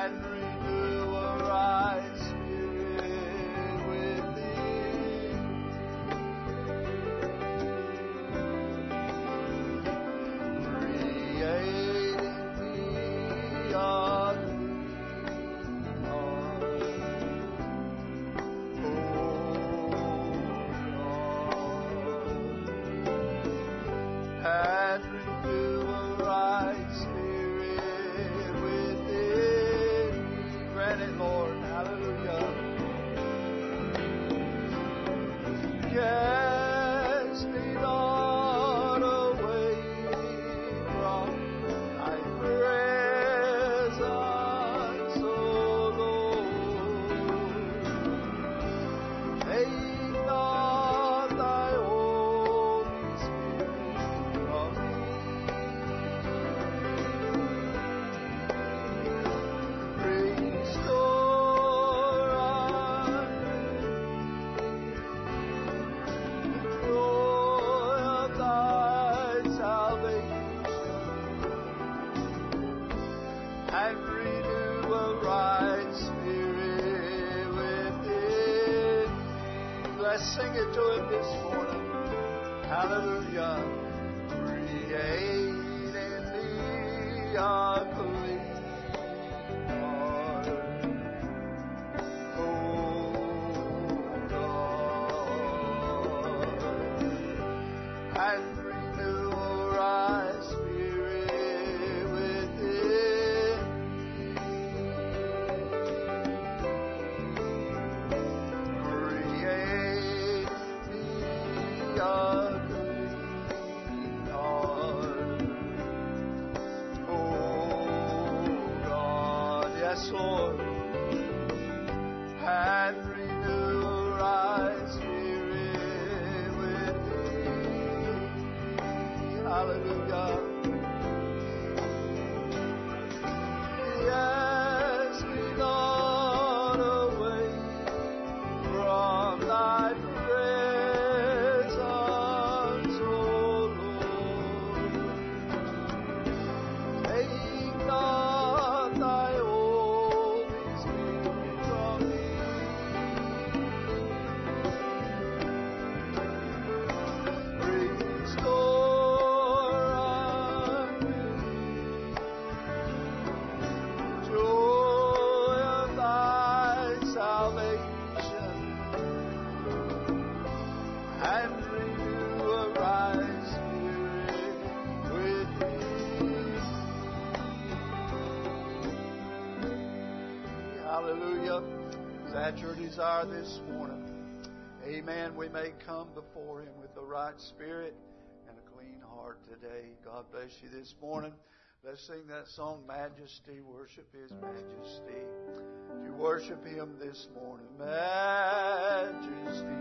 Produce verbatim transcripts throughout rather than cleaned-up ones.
and renew a right spirit within. Create in me a clean heart, O Lord, and renew a right spirit within me. Grant it, Lord. Hallelujah. Cast me not away from thy presence, O Lord. Take not thy Holy Spirit from me. Restore unto me the joy of thy salvation, and renew a right spirit within me. Let's sing it to him this morning. Hallelujah. Create in me a clean heart, O God, and renew a right spirit within me. Create in me a clean heart, O God. Yes, Lord. And renew a right spirit within me. Hallelujah. Cast me not away from thy presence, O Lord. Take not thy Holy Spirit from me. Restore unto me joy of thy salvation, and renew a right spirit within me. Hallelujah. Is that your desire this morning? Amen. We may come before him with a right spirit and a clean heart today. God bless you this morning. Let's sing that song, Majesty. Worship his majesty. You worship him this morning. Majesty.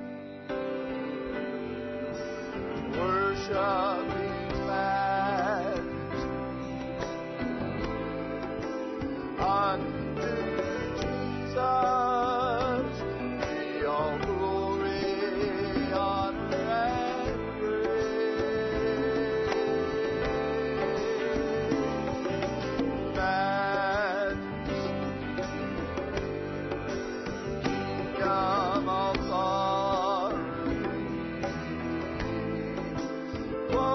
Worship his majesty. Unto Jesus be all glory, honor, and praise. Majesty, kingdom, authority,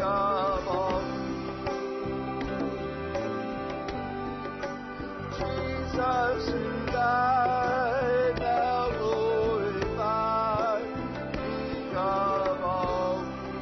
of all. Jesus who died, now glorified, King of all.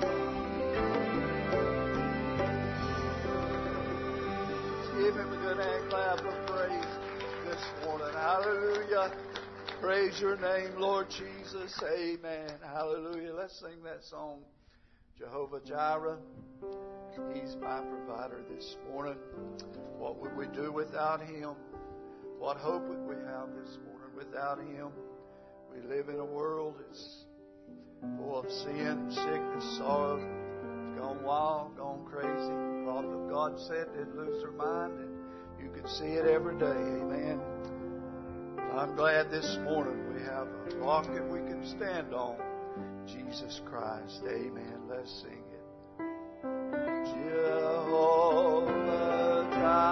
Let's give him a good hand clap of praise this morning. Hallelujah. Praise your name, Lord Jesus. Amen. Hallelujah. Let's sing that song, Jehovah Jireh. He's my provider this morning. What would we do without Him? What hope would we have this morning without Him? We live in a world that's full of sin, sickness, sorrow. It's gone wild, gone crazy. The prophet of God said they'd lose their mind, and you can see it every day. Amen. I'm glad this morning we have a rock that we can stand on, Jesus Christ. Amen. Let's sing it. Jehovah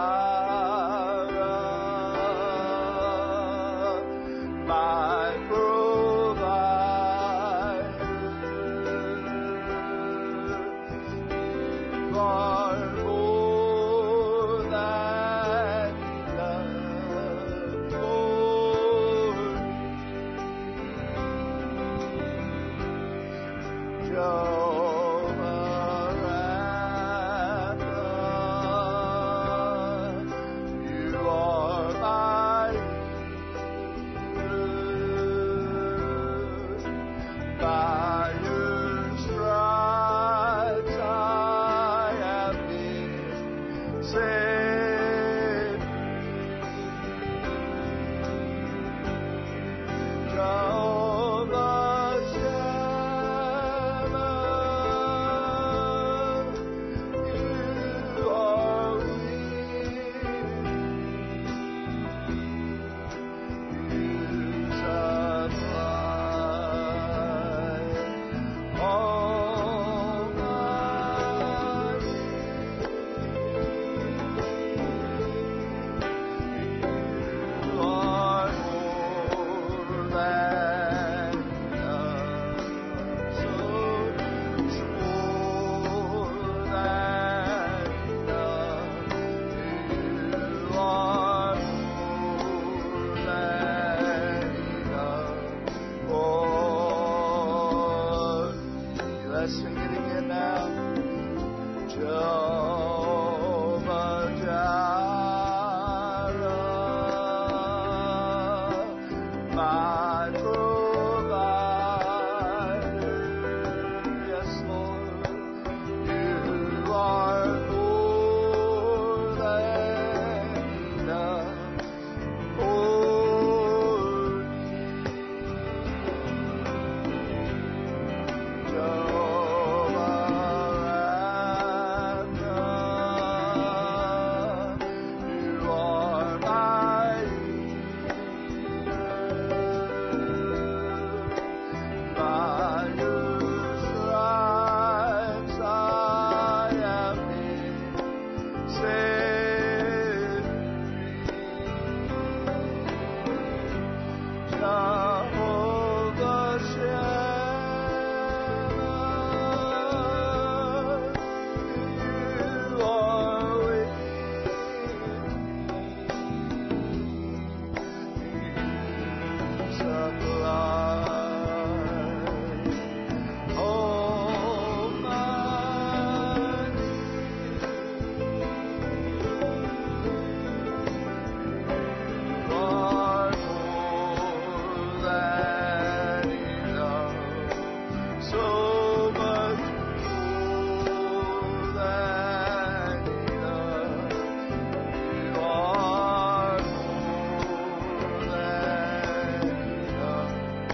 Jireh, my provider, you are more than enough for me. Jehovah Rapha, you are my healer. By your stripes I have been set free. Jehovah Shammah, you are with me. You supply all my needs. You are more than enough, so much more than enough. You are more than enough for me. Let's sing it again now. Jehovah Jireh, my provider. Yes, Lord, you are more than enough for me. Jehovah Rapha, you are my healer. By your stripes I have been set free. Jehovah Shammah, you are with me. You supply all my needs. You are more than enough, so much more than enough. You are more than enough.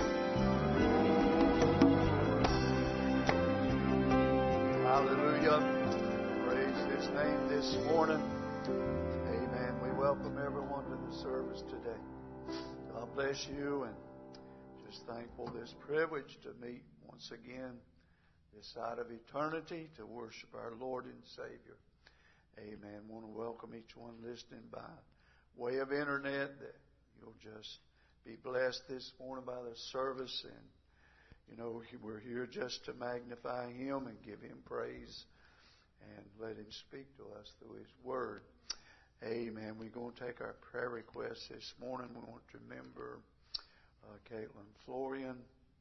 Hallelujah. Praise His name this morning. Amen. We welcome everyone to the service today. God bless you, and just thankful this privilege to meet once again this side of eternity to worship our Lord and Savior. Amen. I want to welcome each one listening by way of internet, that you'll just be blessed this morning by the service. And, you know, we're here just to magnify Him and give Him praise. and let Him speak to us through His Word. Amen. We're going to take our prayer requests this morning. We want to remember uh, Caitlin Florian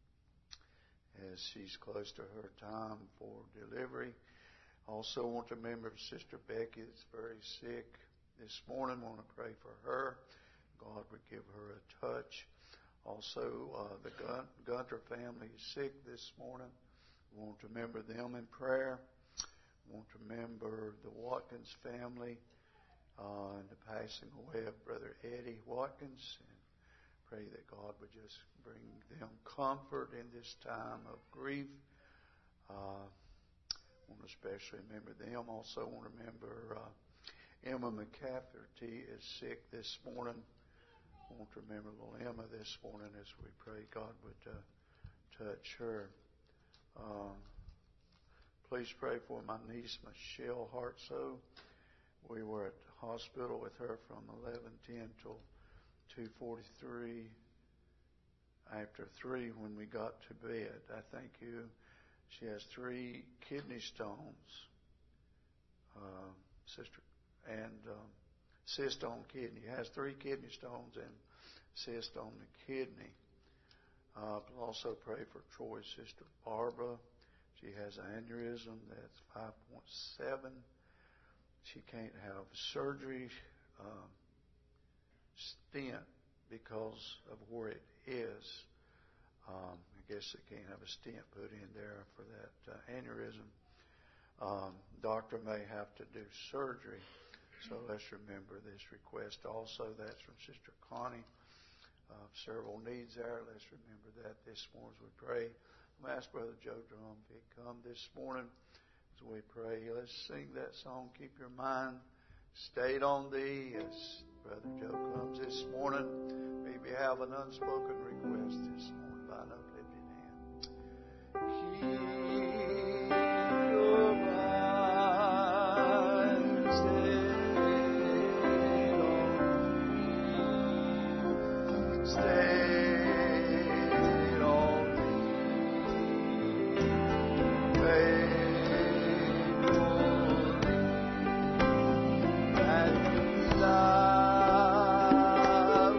as she's close to her time for delivery. Also want to remember Sister Becky that's very sick this morning. Want to pray for her. God would give her a touch. Also, uh, the Gun- Gunter family is sick this morning. We want to remember them in prayer. We want to remember the Watkins family uh, and the passing away of Brother Eddie Watkins. And pray that God would just bring them comfort in this time of grief. Uh, I want to especially remember them. Also want to remember uh, Emma McCafferty is sick this morning. I want to remember little Emma this morning as we pray God would uh, touch her. Uh, please pray for my niece Michelle Hartso. We were at the hospital with her from eleven ten till two forty-three. After three, when we got to bed, I thank you. She has three kidney stones, uh, sister, and um, cyst on kidney. Has three kidney stones and cyst on the kidney. Uh, also pray for Troy's sister Barbara. She has an aneurysm that's five point seven. She can't have surgery, uh, stent, because of where it is. Um, I guess they can't have a stent put in there for that uh, aneurysm. Um, doctor may have to do surgery. So let's remember this request. Also, that's from Sister Connie. Uh, several needs there. Let's remember that this morning as we pray. I'm going to ask Brother Joe Drum if he'd come this morning as we pray. Let's sing that song, Keep Your Mind Stayed on Thee, as Brother Joe comes this morning. Maybe have an unspoken request this morning by an uplifted hand. Keep your mind stayed on Thee. Stayed on Thee. Faithfully. And love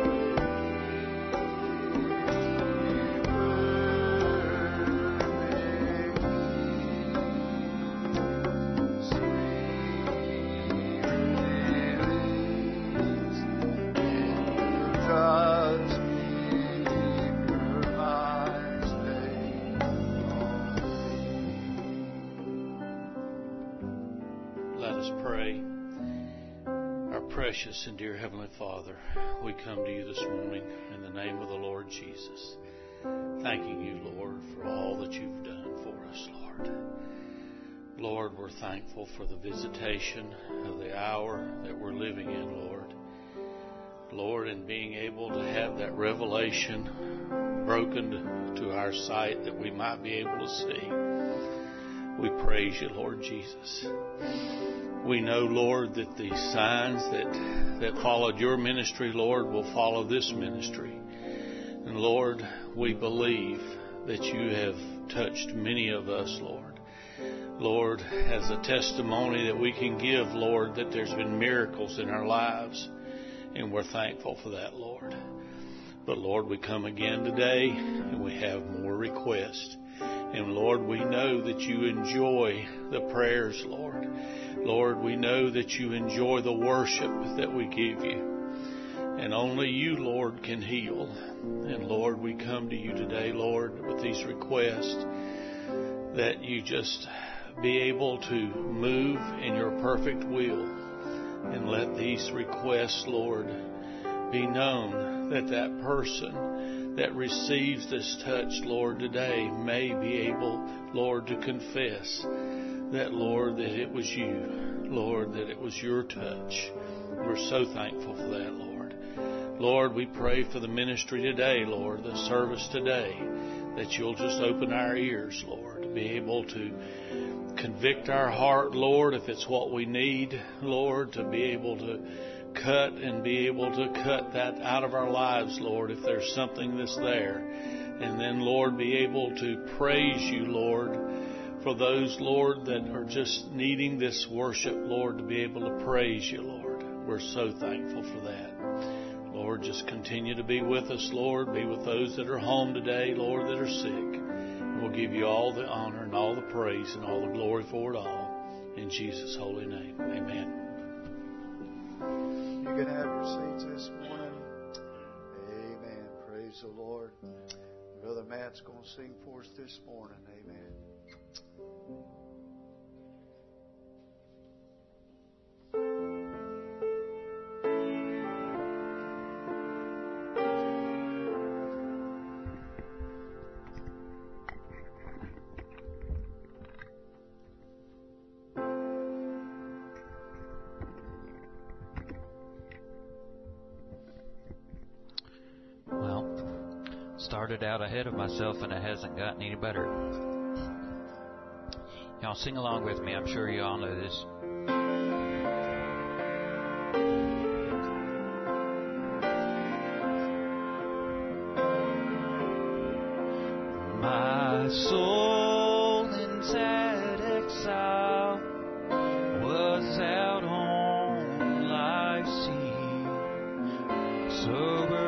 Precious and dear Heavenly Father, we come to you this morning in the name of the Lord Jesus, thanking you, Lord, for all that you've done for us, Lord. Lord, we're thankful for the visitation of the hour that we're living in, Lord. Lord, in being able to have that revelation broken to our sight that we might be able to see. We praise you, Lord Jesus. We know, Lord, that the signs that, that followed your ministry, Lord, will follow this ministry. And Lord, we believe that you have touched many of us, Lord. Lord, as a testimony that we can give, Lord, that there's been miracles in our lives. And we're thankful for that, Lord. But Lord, we come again today and we have more requests. And Lord, we know that you enjoy the prayers, Lord. Lord, we know that you enjoy the worship that we give you. And only you, Lord, can heal. And Lord, we come to you today, Lord, with these requests that you just be able to move in your perfect will. And let these requests, Lord, be known that that person that receives this touch, Lord, today may be able, Lord, to confess that, Lord, that it was you, Lord, that it was your touch. We're so thankful for that, Lord. Lord, we pray for the ministry today, Lord, the service today, that you'll just open our ears, Lord, to be able to convict our heart, Lord, if it's what we need, Lord, to be able to cut and be able to cut that out of our lives, Lord, if there's something that's there. And then, Lord, be able to praise you, Lord, for those, Lord, that are just needing this worship, Lord, to be able to praise you, Lord. We're so thankful for that. Lord, just continue to be with us, Lord. Be with those that are home today, Lord, that are sick. And we'll give you all the honor and all the praise and all the glory for it all. In Jesus' holy name, amen. You can have your seats this morning. Amen. Praise the Lord. Brother Matt's going to sing for us this morning. Amen. Started out ahead of myself and it hasn't gotten any better. Y'all sing along with me. I'm sure you all know this. My soul in sad exile was out on life's sea, sober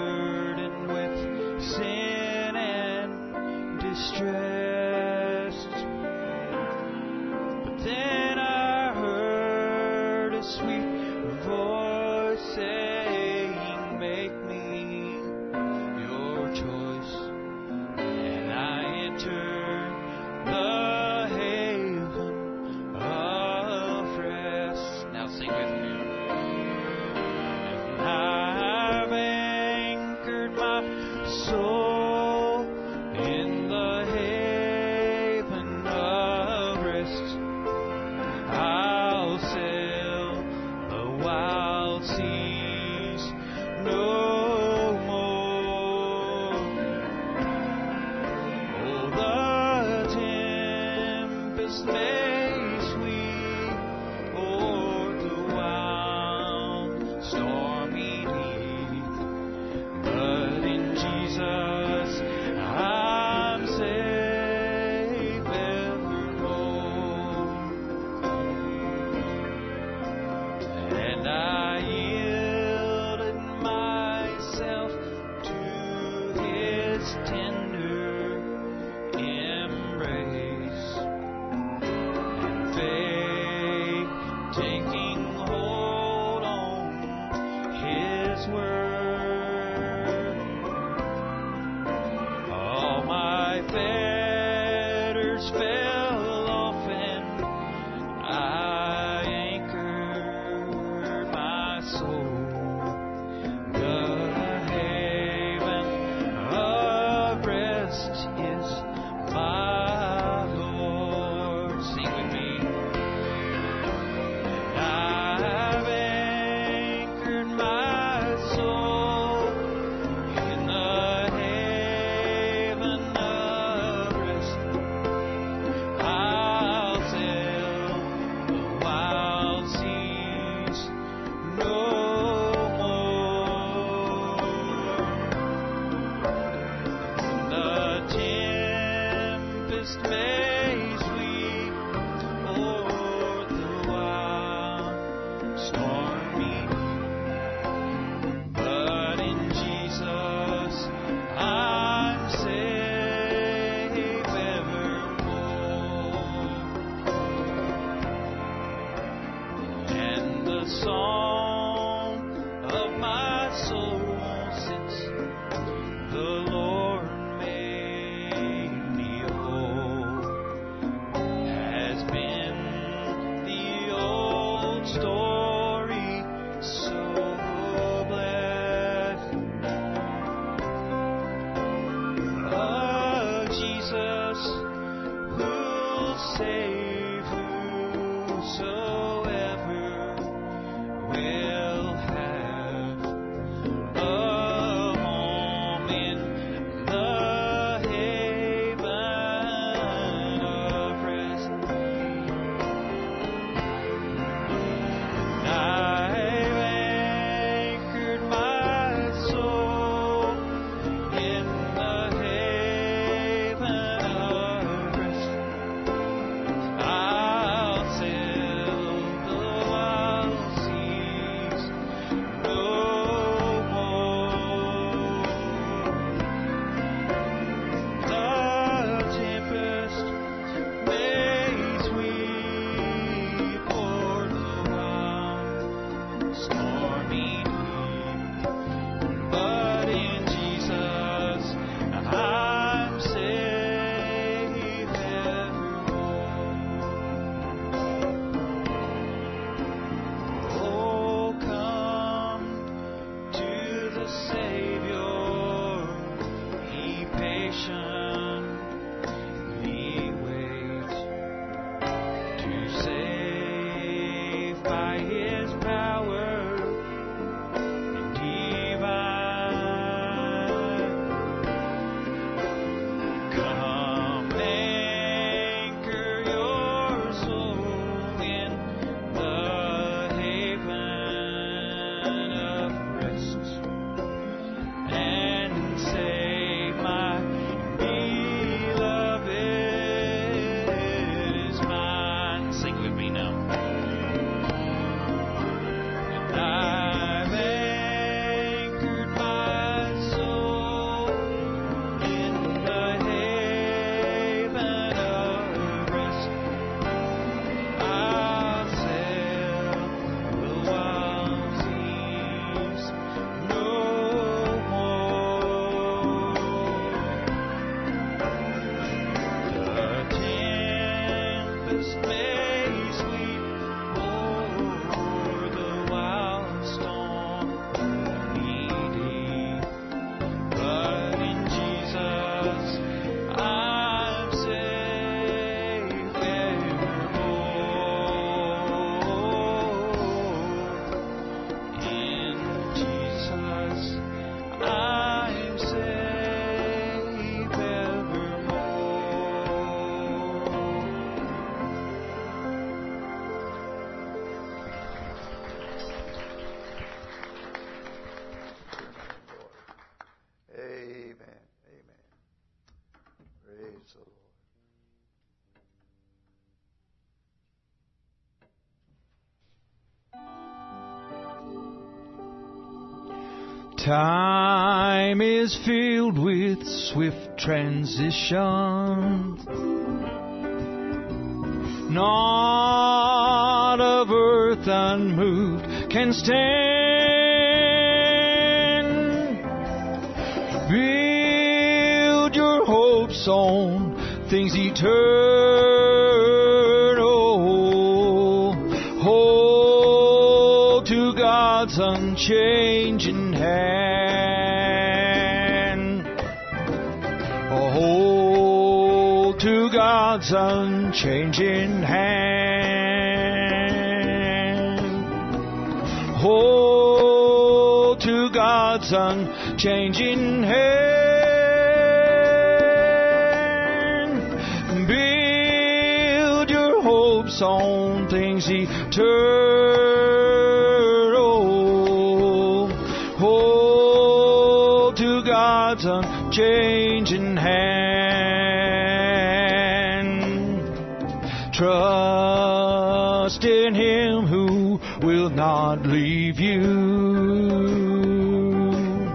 sin and distressed. But then I heard a sweet voice saying, make me your choice. And I entered the haven of rest. Now sing with me. And I've anchored my soul in the haven of rest. I'll sail the wild seas no more. Oh, the tempest may sweep o'er the wild stormy deep, but in Jesus I'm safe evermore. And I yielded myself to His tender embrace, and faith taking hold on His word. All my fetters fell off and I anchored my soul. The haven of rest is my Lord. Sing with me. I've anchored my soul in the haven of rest. I'll sail the wild seas no more. The tempest may sweep o'er the wild stormy deep, but in Jesus I'm safe evermore. And the song of my soul since the Lord made me whole has been the old story so blessed of Jesus who'll save whosoever Sing with me now. I've anchored my soul in the haven of rest. I'll sail the wild seas no more. The tempest may sweep o'er the wild storm deep, but in Jesus I'm safe evermore. In Jesus I'm safe evermore. Amen. Amen. Praise the Lord. Time is filled with swift transition. Not of earth unmoved can stand. Build your hopes on things eternal. Hold to God's unchanging hand. Hold to God's unchanging hand. Hold to God's unchanging hand. Build your hopes on things eternal. Hold to God's unchanging hand. Trust in Him who will not leave you.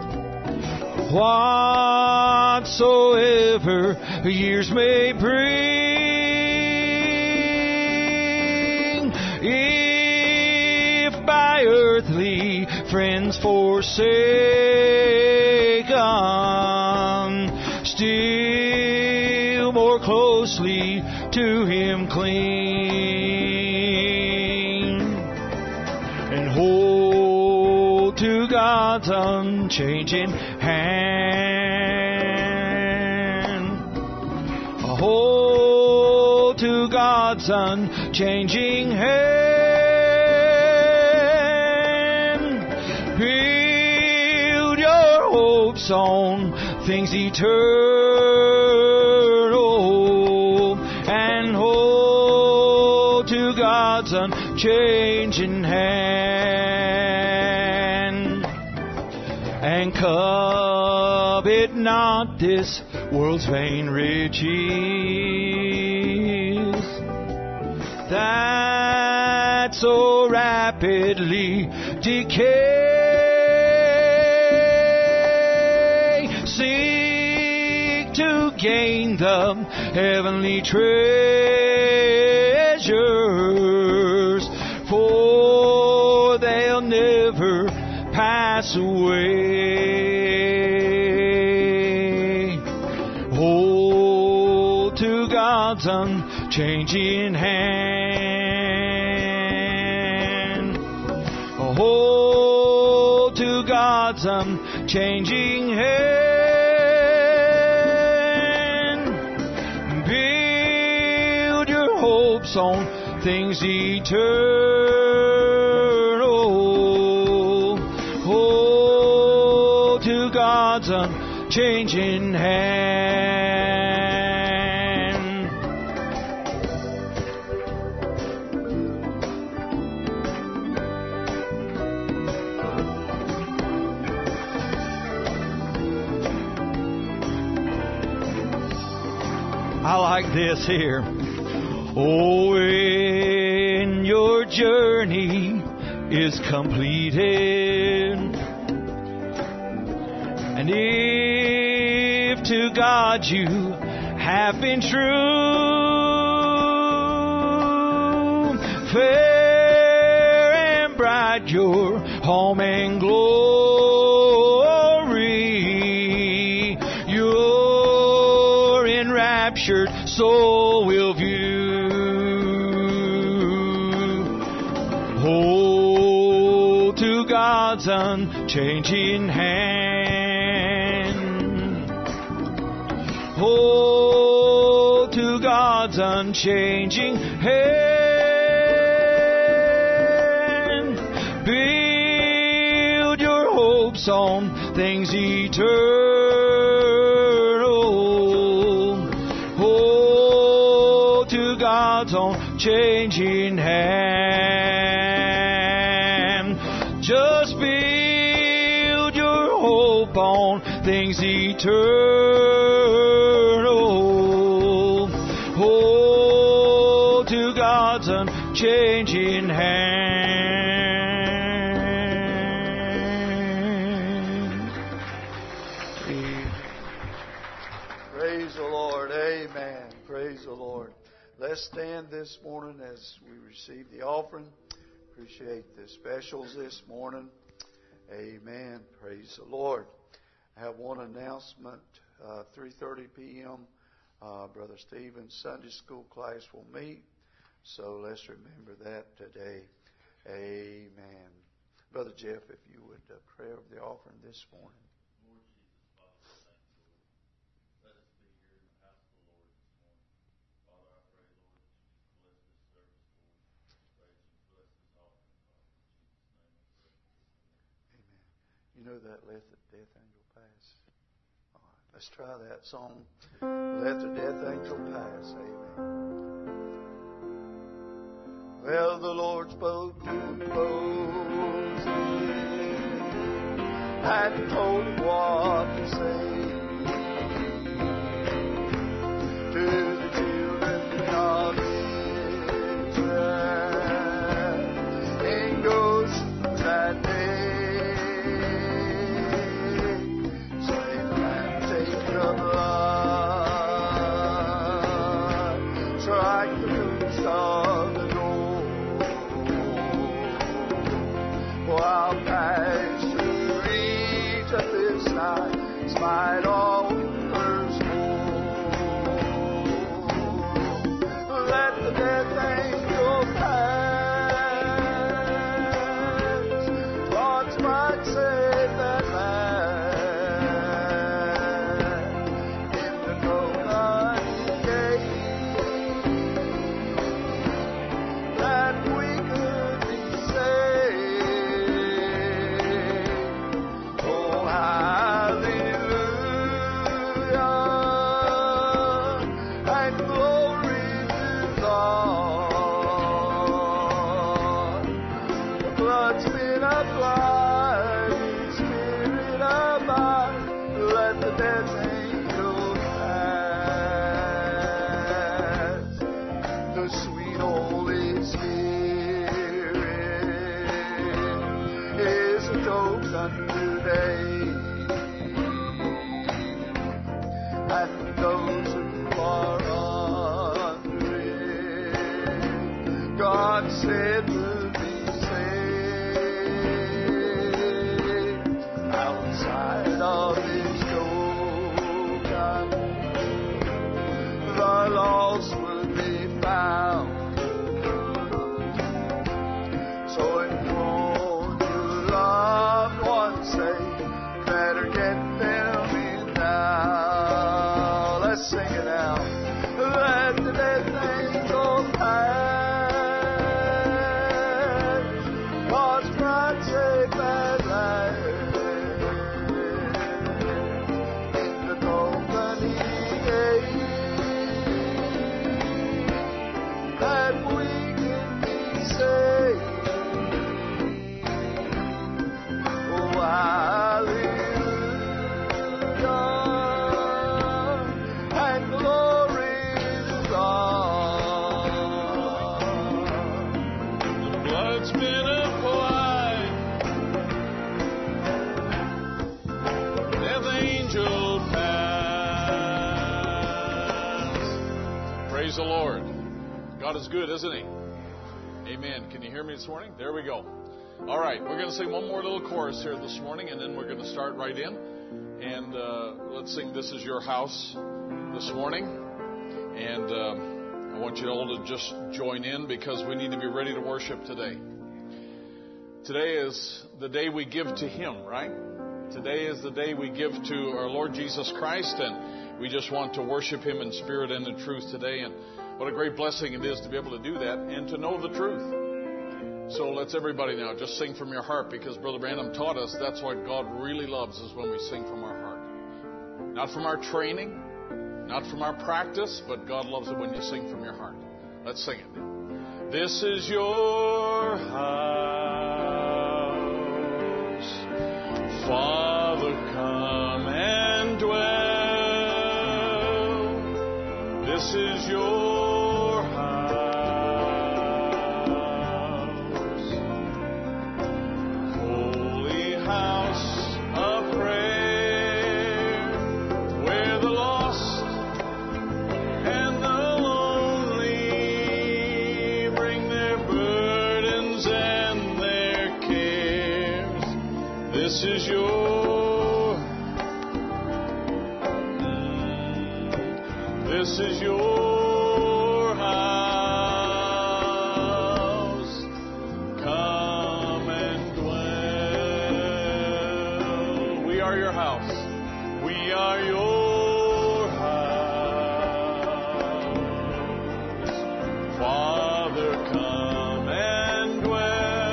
Whatsoever years may bring, if by earthly friends forsaken, still more closely to Him cling, and hold to God's unchanging hand. Hold to God's unchanging hand. Build your hopes on things eternal, and hold to God's unchanging hand. And covet not this world's vain riches, that so rapidly decay. Seek to gain the heavenly treasures, for they'll never pass away. Hold to God's unchanging hand. Hold to God's unchanging hand. Build your hopes on things eternal. Hold to God's unchanging hand. I like this here. Oh, journey is completed. And if to God you have been true, fair and bright your home and glory, your enraptured soul will view. Hold to God's unchanging hand. Hold to God's unchanging hand. Build your hopes on things eternal. Hold to God's unchanging hand. Just build your hope on things eternal. Hold to God's unchanging hand. Praise the Lord. Amen. Praise the Lord. Let's stand this morning as we receive the offering. Appreciate the specials this morning. Amen. Praise the Lord. I have one announcement. Uh, three thirty p.m. Uh, Brother Stephen's Sunday school class will meet. So let's remember that today. Amen. Brother Jeff, if you would uh, pray over the offering this morning. You know that Let the Death Angel Pass? All right, let's try that song. Let the Death Angel Pass. Amen. Well, the Lord spoke to Moses and told him what to say to the children of Israel in Goshen that day. Smite all firstborn. Let the death angel pass. God's might save that land in the golden gate, that we could be saved. Oh, said we'll be saved outside of His door. The lost will be found. So if you want your loved ones saved, better get them in now. Let's sing it out. Let the death angel pass. blood's been applied. Death angel pass. Praise the Lord. God is good, isn't He? Amen. Can you hear me this morning? There we go. All right, we're going to sing one more little chorus here this morning, and then we're going to start right in. And uh, let's sing This Is Your House this morning. And uh, I want you all to just join in because we need to be ready to worship today. Today is the day we give to Him, right? Today is the day we give to our Lord Jesus Christ, and we just want to worship Him in spirit and in truth today. And what a great blessing it is to be able to do that and to know the truth. So let's everybody now just sing from your heart, because Brother Branham taught us that's what God really loves, is when we sing from our heart. Not from our training, not from our practice, but God loves it when you sing from your heart. Let's sing it. This is your house, Father, come and dwell. This is your This is your, this is your house. Come and dwell. We are your house. We are your house. Father, come and dwell.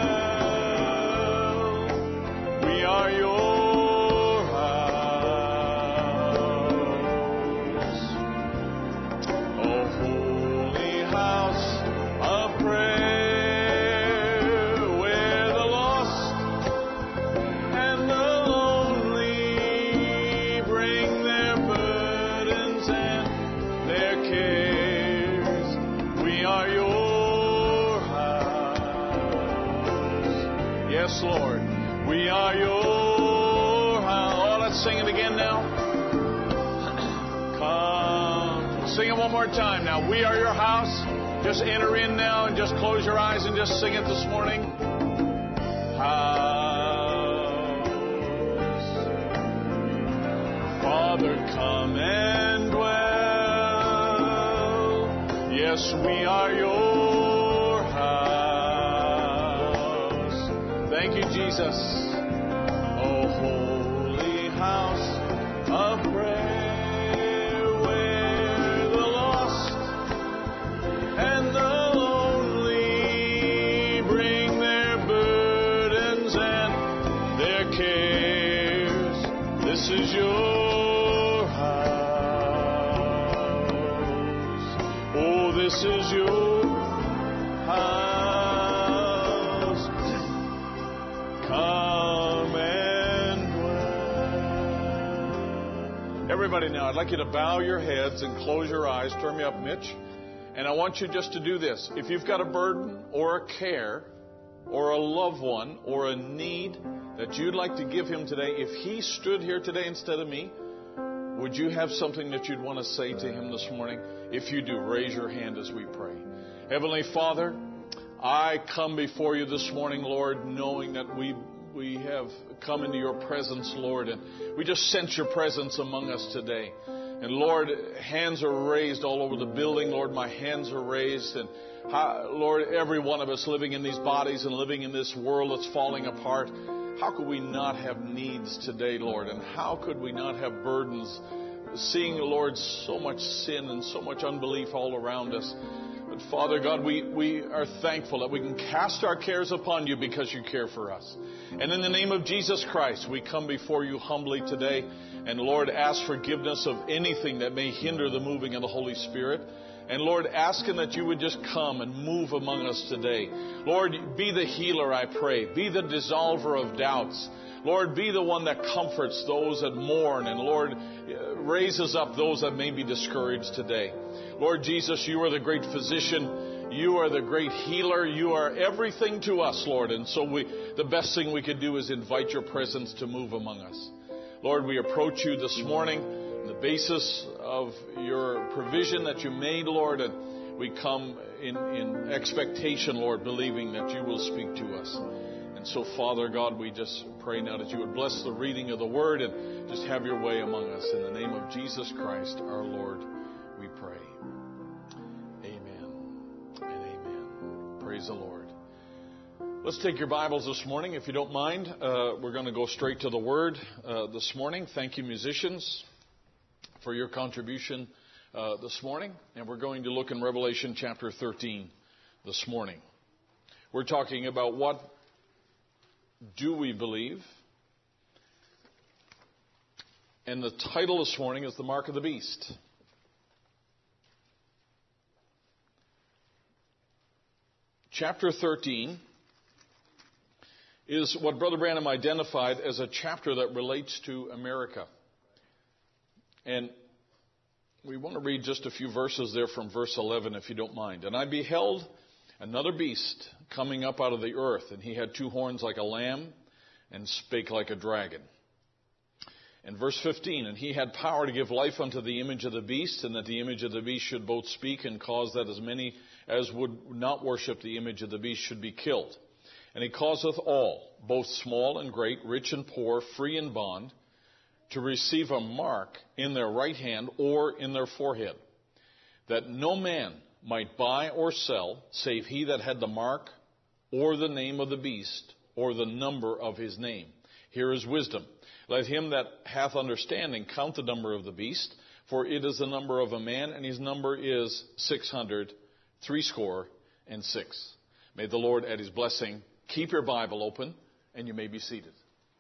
Lord, we are your house. Oh, let's sing it again now. Come. Sing it one more time now. We are your house. Just enter in now and just close your eyes and just sing it this morning. House. Father, come and dwell. Yes, we are your house. Thank you, Jesus. Oh, holy house of prayer, where the lost and the lonely bring their burdens and their cares. This is your house. Oh, this is your house. Come and dwell. Everybody now, I'd like you to bow your heads and close your eyes. Turn me up, Mitch. And I want you just to do this. If you've got a burden or a care or a loved one or a need that you'd like to give Him today, if He stood here today instead of me, would you have something that you'd want to say to Him this morning? If you do, raise your hand as we pray. Heavenly Father, I come before you this morning, Lord, knowing that we we have come into your presence, Lord, and we just sense your presence among us today. And Lord, hands are raised all over the building. Lord, my hands are raised. And Lord, every one of us living in these bodies and living in this world that's falling apart, how could we not have needs today, Lord? And how could we not have burdens, seeing, Lord, so much sin and so much unbelief all around us? But Father God, we, we are thankful that we can cast our cares upon you because you care for us. And in the name of Jesus Christ, we come before you humbly today. And Lord, ask forgiveness of anything that may hinder the moving of the Holy Spirit. And Lord, asking that you would just come and move among us today. Lord, be the healer, I pray. Be the dissolver of doubts. Lord, be the one that comforts those that mourn. And Lord, raises up those that may be discouraged today. Lord Jesus, you are the great physician. You are the great healer. You are everything to us, Lord. And so we, the best thing we could do is invite your presence to move among us. Lord, we approach you this morning on the basis of your provision that you made, Lord, and we come in, in expectation, Lord, believing that you will speak to us. And so, Father God, we just pray now that you would bless the reading of the word and just have your way among us. In the name of Jesus Christ, our Lord, we pray. Amen and amen. Praise the Lord. Let's take your Bibles this morning, if you don't mind. Uh, we're going to go straight to the Word uh, this morning. Thank you, musicians, for your contribution uh, this morning. And we're going to look in Revelation chapter thirteen this morning. We're talking about what do we believe? And the title this morning is The Mark of the Beast. Chapter thirteen is what Brother Branham identified as a chapter that relates to America. And we want to read just a few verses there from verse eleven, if you don't mind. And I beheld another beast coming up out of the earth, and he had two horns like a lamb and spake like a dragon. And verse fifteen, and he had power to give life unto the image of the beast, and that the image of the beast should both speak and cause that as many as would not worship the image of the beast should be killed. And he causeth all, both small and great, rich and poor, free and bond, to receive a mark in their right hand or in their forehead, that no man might buy or sell, save he that had the mark or the name of the beast or the number of his name. Here is wisdom. Let him that hath understanding count the number of the beast, for it is the number of a man, and his number is six hundred, threescore and six. May the Lord add his blessing. Keep your Bible open, and you may be seated.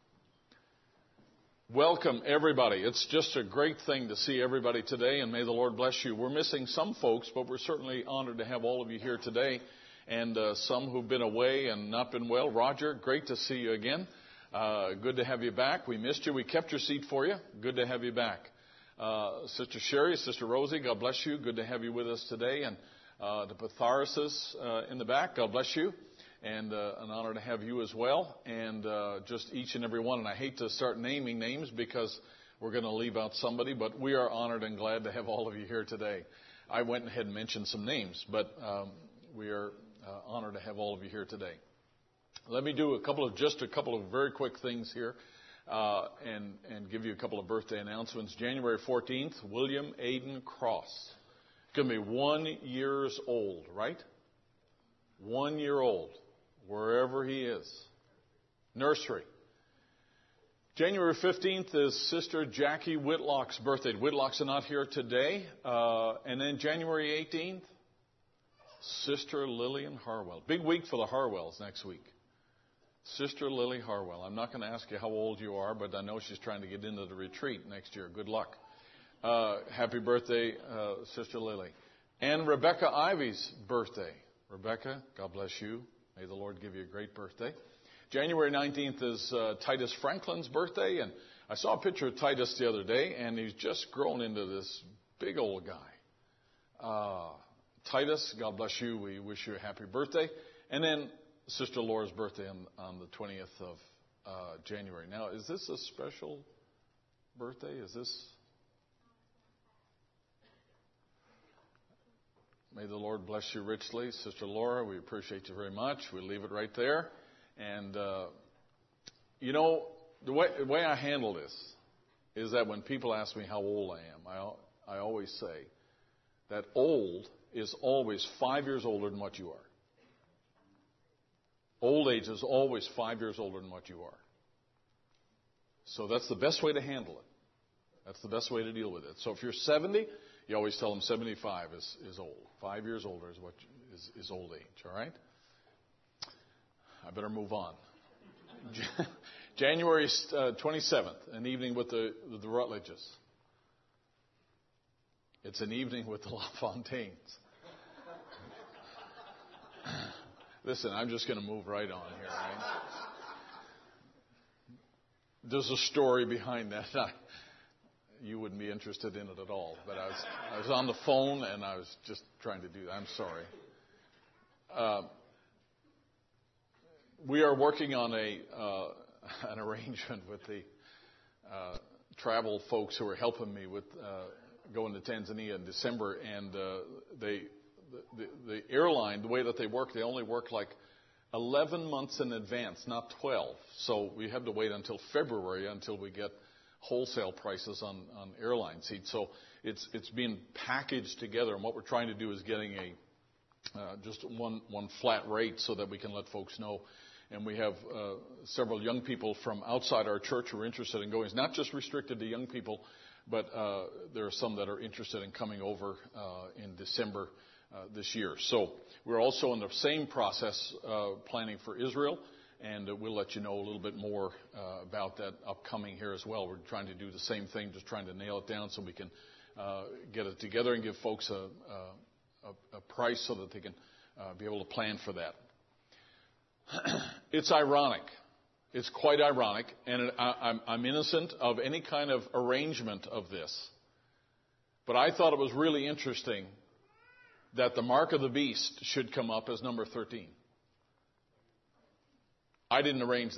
Welcome, everybody. It's just a great thing to see everybody today, and may the Lord bless you. We're missing some folks, but we're certainly honored to have all of you here today, and uh, some who've been away and not been well. Roger, great to see you again. Uh, good to have you back. We missed you. We kept your seat for you. Good to have you back. Uh, Sister Sherry, Sister Rosie, God bless you. Good to have you with us today. And uh, the Patharises uh, in the back, God bless you. And uh, an honor to have you as well, and uh, just each and every one. And I hate to start naming names because we're going to leave out somebody, but we are honored and glad to have all of you here today. I went ahead and mentioned some names, but um, we are uh, honored to have all of you here today. Let me do a couple of just a couple of very quick things here, uh, and and give you a couple of birthday announcements. January fourteenth, William Aiden Cross, going to be one years old, right? One year old. Wherever he is. Nursery. January fifteenth is Sister Jackie Whitlock's birthday. Whitlock's are not here today. Uh, and then January eighteenth, Sister Lillian Harwell. Big week for the Harwells next week. Sister Lily Harwell. I'm not going to ask you how old you are, but I know she's trying to get into the retreat next year. Good luck. Uh, happy birthday, uh, Sister Lily. And Rebecca Ivy's birthday. Rebecca, God bless you. May the Lord give you a great birthday. January nineteenth is uh, Titus Franklin's birthday, and I saw a picture of Titus the other day, and he's just grown into this big old guy. Uh, Titus, God bless you. We wish you a happy birthday. And then Sister Laura's birthday on, on the twentieth of uh, January. Now, is this a special birthday? Is this... May the Lord bless you richly. Sister Laura, we appreciate you very much. We leave it right there. And, uh, you know, the way, the way I handle this is that when people ask me how old I am, I, I always say that old is always five years older than what you are. Old age is always five years older than what you are. So that's the best way to handle it. That's the best way to deal with it. So if you're seventy, you always tell them seventy-five is, is old. Five years older is what is, is old age, all right? I better move on. January uh, twenty-seventh, an evening with the, with the Rutledges. It's an evening with the LaFontaines. Listen, I'm just going to move right on here, right? There's a story behind that. I, you wouldn't be interested in it at all. But I was, I was on the phone, and I was just trying to do that. I'm sorry. uh, we are working on a uh, an arrangement with the uh, travel folks who are helping me with uh, going to Tanzania in December, and uh, they the, the, the airline, the way that they work, they only work like eleven months in advance, not twelve. So we have to wait until February until we get wholesale prices on, on airline seats. So it's it's being packaged together, and what we're trying to do is getting a uh, just one one flat rate so that we can let folks know. And we have uh, several young people from outside our church who are interested in going. It's not just restricted to young people, but uh, there are some that are interested in coming over uh, in December uh, this year. So we're also in the same process uh, planning for Israel, and uh, we'll let you know a little bit more uh, about that upcoming here as well. We're trying to do the same thing, just trying to nail it down so we can uh, get it together and give folks a, a, a price so that they can uh, be able to plan for that. It's ironic. It's quite ironic, and I, I'm, I'm innocent of any kind of arrangement of this. But I thought it was really interesting that the mark of the beast should come up as number thirteen. I didn't arrange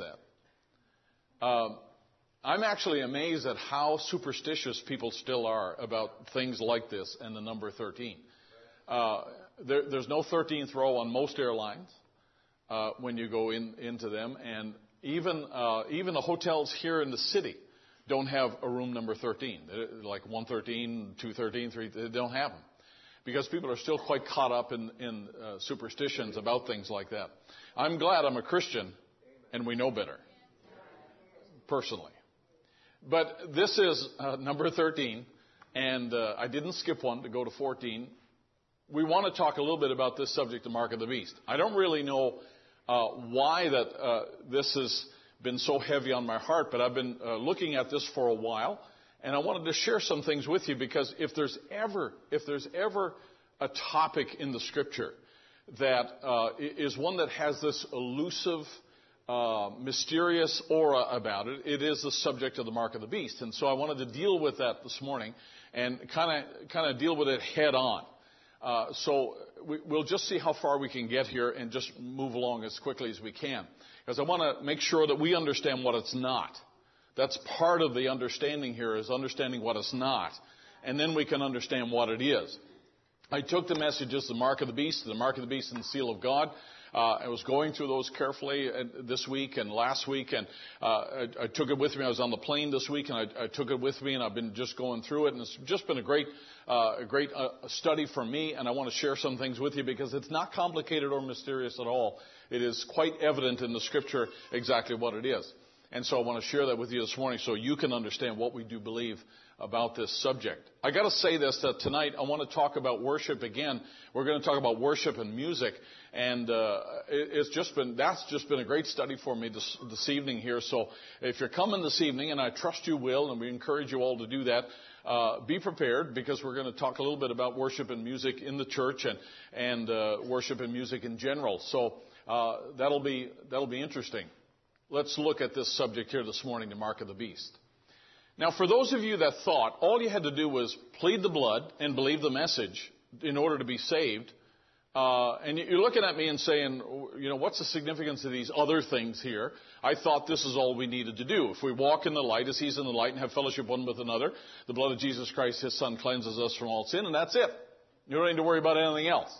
that. Uh, I'm actually amazed at how superstitious people still are about things like this and the number thirteen. Uh, there, there's no thirteenth row on most airlines. Uh, when you go in, into them, and even uh, even the hotels here in the city don't have a room number thirteen. They're like one thirteen, two thirteen, three. They don't have them because people are still quite caught up in, in uh, superstitions about things like that. I'm glad I'm a Christian, and we know better, personally. But this is uh, number thirteen, and uh, I didn't skip one to go to fourteen. We want to talk a little bit about this subject, the mark of the beast. I don't really know uh, why that uh, this has been so heavy on my heart, but I've been uh, looking at this for a while, and I wanted to share some things with you because if there's ever, if there's ever a topic in the Scripture that uh, is one that has this elusive, uh, mysterious aura about it, it is the subject of the mark of the beast. And so I wanted to deal with that this morning and kind of kind of deal with it head on. Uh, so we, we'll just see how far we can get here and just move along as quickly as we can. Because I want to make sure that we understand what it's not. That's part of the understanding here is understanding what it's not. And then we can understand what it is. I took the messages, the mark of the beast, the mark of the beast and the seal of God. Uh, I was going through those carefully uh, this week and last week, and uh, I, I took it with me. I was on the plane this week, and I, I took it with me, and I've been just going through it, and it's just been a great, uh, a great uh, study for me, and I want to share some things with you because it's not complicated or mysterious at all. It is quite evident in the Scripture exactly what it is. And so I want to share that with you this morning so you can understand what we do believe about this subject. I got to say this, that tonight I want to talk about worship again. We're going to talk about worship and music. And uh, it, it's just been, that's just been a great study for me this, this evening here. So if you're coming this evening, and I trust you will, and we encourage you all to do that, uh, be prepared because we're going to talk a little bit about worship and music in the church and, and uh, worship and music in general. So uh, that'll be, that'll be interesting. Let's look at this subject here this morning, the mark of the beast. Now, for those of you that thought all you had to do was plead the blood and believe the message in order to be saved, uh, and you're looking at me and saying, you know, what's the significance of these other things here? I thought this is all we needed to do. If we walk in the light as He's in the light and have fellowship one with another, the blood of Jesus Christ, His Son, cleanses us from all sin, and that's it. You don't need to worry about anything else.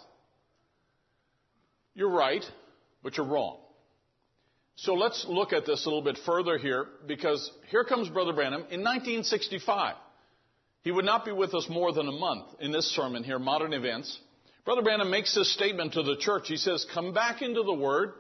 You're right, but you're wrong. So let's look at this a little bit further here, because here comes Brother Branham in nineteen sixty-five. He would not be with us more than a month in this sermon here, Modern Events. Brother Branham makes this statement to the church. He says, come back into the Word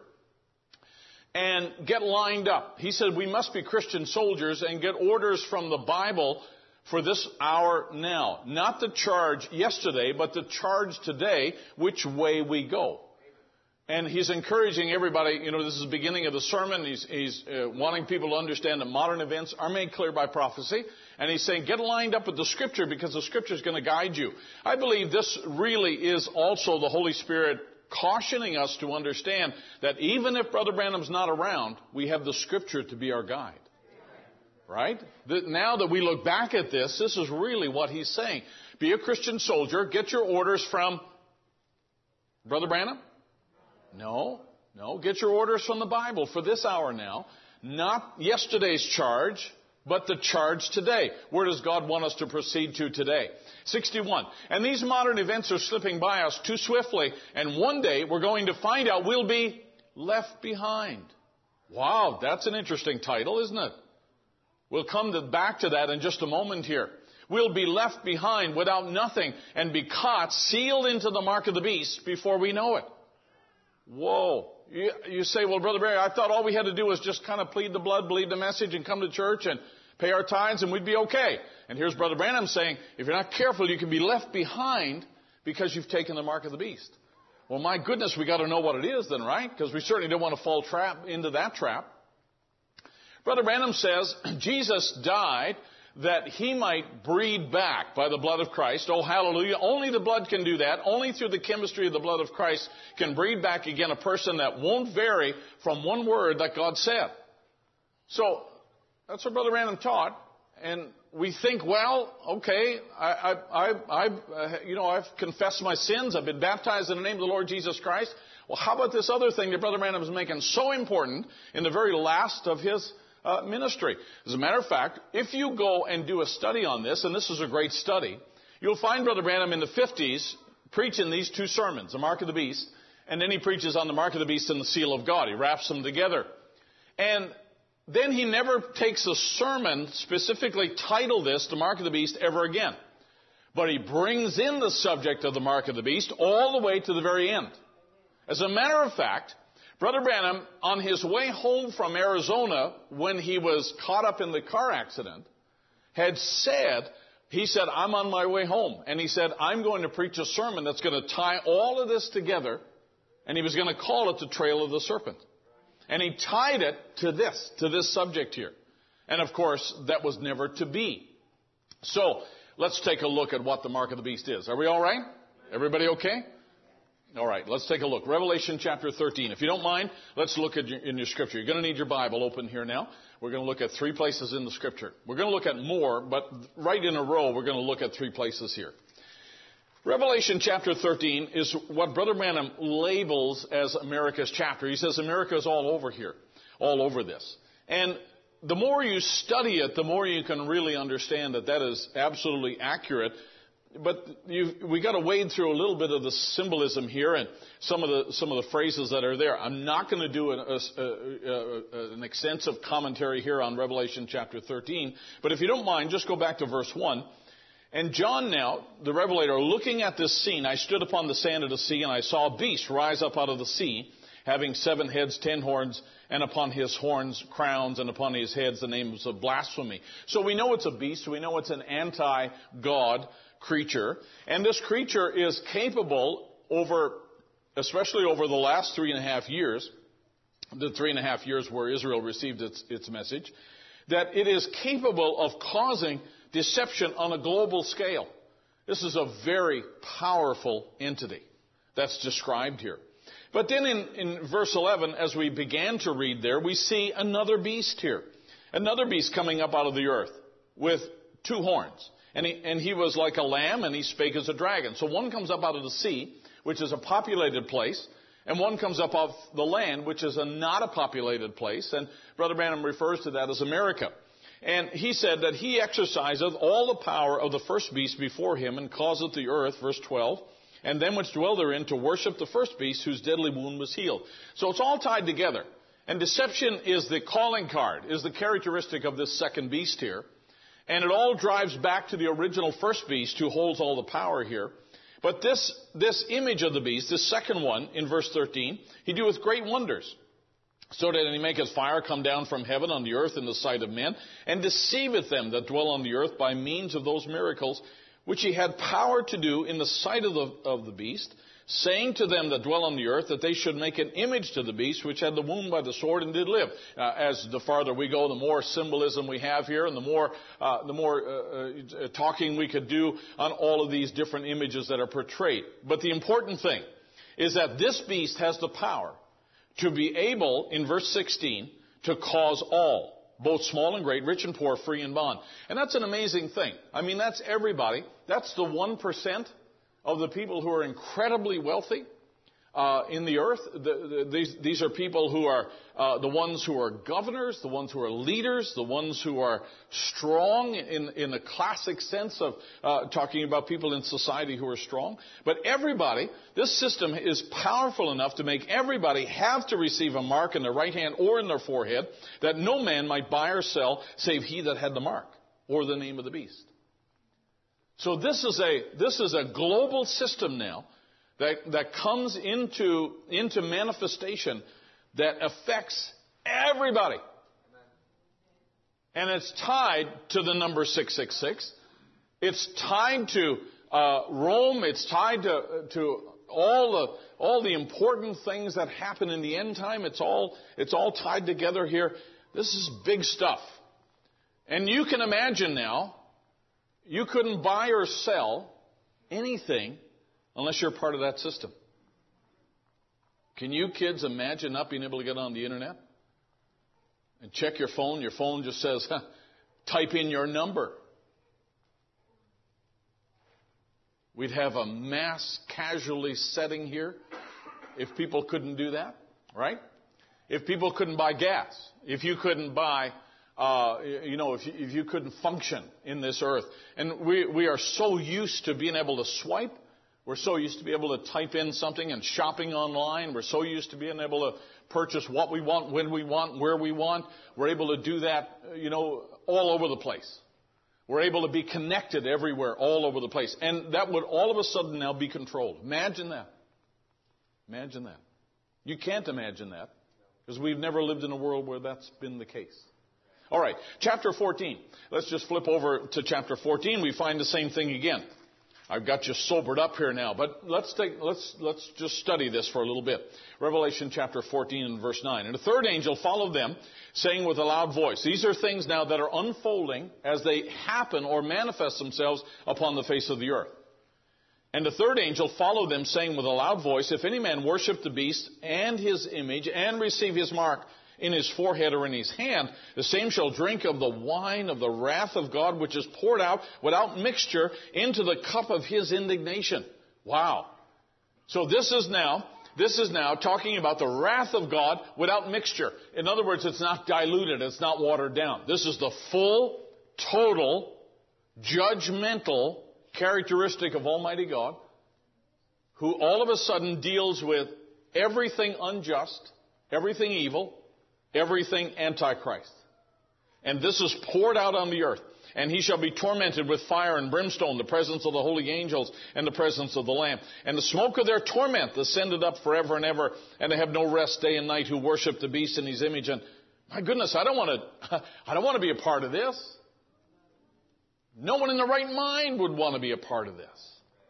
and get lined up. He said, we must be Christian soldiers and get orders from the Bible for this hour now. Not the charge yesterday, but the charge today, which way we go. And he's encouraging everybody, you know, this is the beginning of the sermon. He's, he's uh, wanting people to understand that modern events are made clear by prophecy. And he's saying, get lined up with the Scripture because the Scripture is going to guide you. I believe this really is also the Holy Spirit cautioning us to understand that even if Brother Branham's not around, we have the Scripture to be our guide. Right? That now that we look back at this, this is really what he's saying. Be a Christian soldier. Get your orders from Brother Branham. No, no. Get your orders from the Bible for this hour now. Not yesterday's charge, but the charge today. Where does God want us to proceed to today? sixty-one. And these modern events are slipping by us too swiftly, and one day we're going to find out we'll be left behind. Wow, that's an interesting title, isn't it? We'll come to, back to that in just a moment here. We'll be left behind without nothing and be caught, sealed into the mark of the beast before we know it. Whoa. You, you say, well, Brother Barry, I thought all we had to do was just kind of plead the blood, believe the message, and come to church and pay our tithes, and we'd be okay. And here's Brother Branham saying, if you're not careful, you can be left behind because you've taken the mark of the beast. Well, my goodness, we got to know what it is then, right? Because we certainly don't want to fall trap into that trap. Brother Branham says Jesus died that he might breed back by the blood of Christ. Oh, hallelujah. Only the blood can do that. Only through the chemistry of the blood of Christ can breed back again a person that won't vary from one word that God said. So that's what Brother Branham taught. And we think, well, okay, I, I, I, I uh, you know, I've confessed my sins. I've been baptized in the name of the Lord Jesus Christ. Well, how about this other thing that Brother Branham is making so important in the very last of his Uh, ministry? As a matter of fact, if you go and do a study on this, and this is a great study, you'll find Brother Branham in the fifties preaching these two sermons, the Mark of the Beast, and then he preaches on the Mark of the Beast and the Seal of God. He wraps them together. And then he never takes a sermon specifically titled this, the Mark of the Beast, ever again. But he brings in the subject of the Mark of the Beast all the way to the very end. As a matter of fact, Brother Branham, on his way home from Arizona, when he was caught up in the car accident, had said, he said, I'm on my way home. And he said, I'm going to preach a sermon that's going to tie all of this together. And he was going to call it the Trail of the Serpent. And he tied it to this, to this subject here. And of course, that was never to be. So, let's take a look at what the Mark of the Beast is. Are we all right? Everybody okay? All right, let's take a look. Revelation chapter thirteen. If you don't mind, let's look at your, in your scripture. You're going to need your Bible open here now. We're going to look at three places in the scripture. We're going to look at more, but right in a row, we're going to look at three places here. Revelation chapter thirteen is what Brother Branham labels as America's chapter. He says America is all over here, all over this. And the more you study it, the more you can really understand that that is absolutely accurate. But you, we got to wade through a little bit of the symbolism here and some of the some of the phrases that are there. I'm not going to do an, a, a, a, an extensive commentary here on Revelation chapter thirteen. But if you don't mind, just go back to verse one. And John now, the Revelator, looking at this scene, I stood upon the sand of the sea, and I saw a beast rise up out of the sea, having seven heads, ten horns, and upon his horns crowns, and upon his heads the names of blasphemy. So we know it's a beast. We know it's an anti-God creature. And this creature is capable over, especially over the last three and a half years, the three and a half years where Israel received its, its message, that it is capable of causing deception on a global scale. This is a very powerful entity that's described here. But then in, in verse eleven, as we began to read there, we see another beast here. Another beast coming up out of the earth with two horns. And he, and he was like a lamb, and he spake as a dragon. So one comes up out of the sea, which is a populated place, and one comes up off the land, which is a not a populated place. And Brother Branham refers to that as America. And he said that he exerciseth all the power of the first beast before him, and causeth the earth, verse twelve, and them which dwell therein to worship the first beast, whose deadly wound was healed. So it's all tied together. And deception is the calling card, is the characteristic of this second beast here. And it all drives back to the original first beast who holds all the power here. But this, this image of the beast, this second one in verse thirteen, he doeth great wonders. So that he maketh fire come down from heaven on the earth in the sight of men, and deceiveth them that dwell on the earth by means of those miracles which he had power to do in the sight of the, of the beast, saying to them that dwell on the earth that they should make an image to the beast which had the wound by the sword and did live. Uh, as the farther we go, the more symbolism we have here, and the more uh, the more uh, uh, talking we could do on all of these different images that are portrayed. But the important thing is that this beast has the power to be able, in verse sixteen, to cause all, both small and great, rich and poor, free and bond. And that's an amazing thing. I mean, that's everybody. That's the one percent of the people who are incredibly wealthy. uh, in the earth. The, the, these, these are people who are uh, the ones who are governors, the ones who are leaders, the ones who are strong in, in the classic sense of uh, talking about people in society who are strong. But everybody, this system is powerful enough to make everybody have to receive a mark in their right hand or in their forehead, that no man might buy or sell save he that had the mark or the name of the beast. So this is a this is a global system now that that comes into into manifestation that affects everybody. And it's tied to the number six six six. It's tied to uh, Rome. It's tied to to all the all the important things that happen in the end time. It's all it's all tied together here. This is big stuff. And you can imagine now, you couldn't buy or sell anything unless you're part of that system. Can you kids imagine not being able to get on the internet and check your phone? Your phone just says, huh, type in your number. We'd have a mass casualty setting here if people couldn't do that, right? If people couldn't buy gas, if you couldn't buy, uh, you know, if you, if you couldn't function in this earth. And we, we are so used to being able to swipe. We're so used to be able to type in something and shopping online. We're so used to being able to purchase what we want, when we want, where we want. We're able to do that, you know, all over the place. We're able to be connected everywhere, all over the place. And that would all of a sudden now be controlled. Imagine that. Imagine that. You can't imagine that because we've never lived in a world where that's been the case. All right, chapter fourteen. Let's just flip over to chapter fourteen. We find the same thing again. I've got you sobered up here now, but let's take, let's, let's just study this for a little bit. Revelation chapter fourteen and verse nine. And the third angel followed them, saying with a loud voice. These are things now that are unfolding as they happen or manifest themselves upon the face of the earth. And the third angel followed them, saying with a loud voice, if any man worship the beast and his image and receive his mark in his forehead or in his hand, the same shall drink of the wine of the wrath of God, which is poured out without mixture into the cup of his indignation. Wow. So this is now, this is now talking about the wrath of God without mixture. In other words, it's not diluted. It's not watered down. This is the full, total, judgmental characteristic of Almighty God, who all of a sudden deals with everything unjust, everything evil, everything antichrist. And this is poured out on the earth. And he shall be tormented with fire and brimstone, the presence of the holy angels, and the presence of the Lamb. And the smoke of their torment ascended up forever and ever, and they have no rest day and night who worship the beast in his image. And my goodness, I don't want to, I don't want to be a part of this. No one in their right mind would want to be a part of this.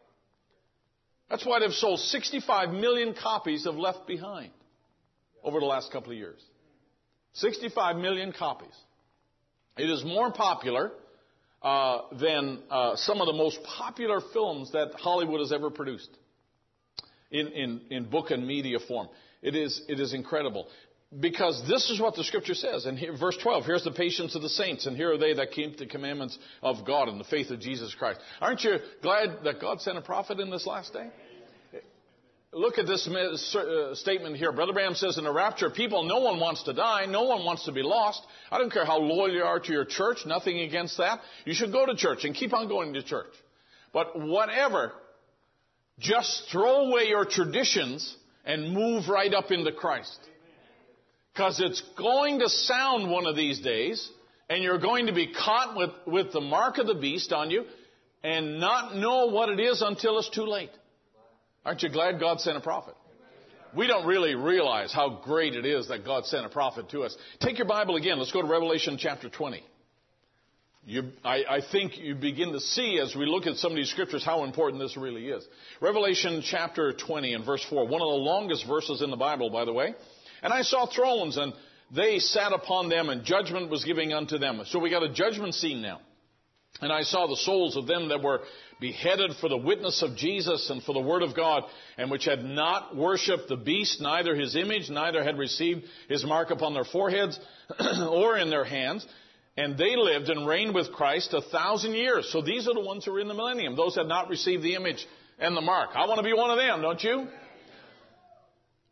That's why they've sold sixty-five million copies of Left Behind over the last couple of years. sixty-five million copies. It is more popular uh, than uh, some of the most popular films that Hollywood has ever produced in, in, in book and media form. It is, it is incredible. Because this is what the Scripture says. And here, verse twelve, here's the patience of the saints, and here are they that keep the commandments of God and the faith of Jesus Christ. Aren't you glad that God sent a prophet in this last day? Look at this statement here. Brother Branham says in the rapture, people, no one wants to die. No one wants to be lost. I don't care how loyal you are to your church. Nothing against that. You should go to church and keep on going to church. But whatever, just throw away your traditions and move right up into Christ. Because it's going to sound one of these days, and you're going to be caught with, with the mark of the beast on you and not know what it is until it's too late. Aren't you glad God sent a prophet? We don't really realize how great it is that God sent a prophet to us. Take your Bible again. Let's go to Revelation chapter twenty. You, I, I think you begin to see as we look at some of these scriptures how important this really is. Revelation chapter twenty and verse four. One of the longest verses in the Bible, by the way. And I saw thrones, and they sat upon them, and judgment was given unto them. So we got a judgment scene now. And I saw the souls of them that were beheaded for the witness of Jesus and for the word of God, and which had not worshipped the beast, neither his image, neither had received his mark upon their foreheads or in their hands. And they lived and reigned with Christ a thousand years. So these are the ones who are in the millennium. Those that had not received the image and the mark. I want to be one of them, don't you?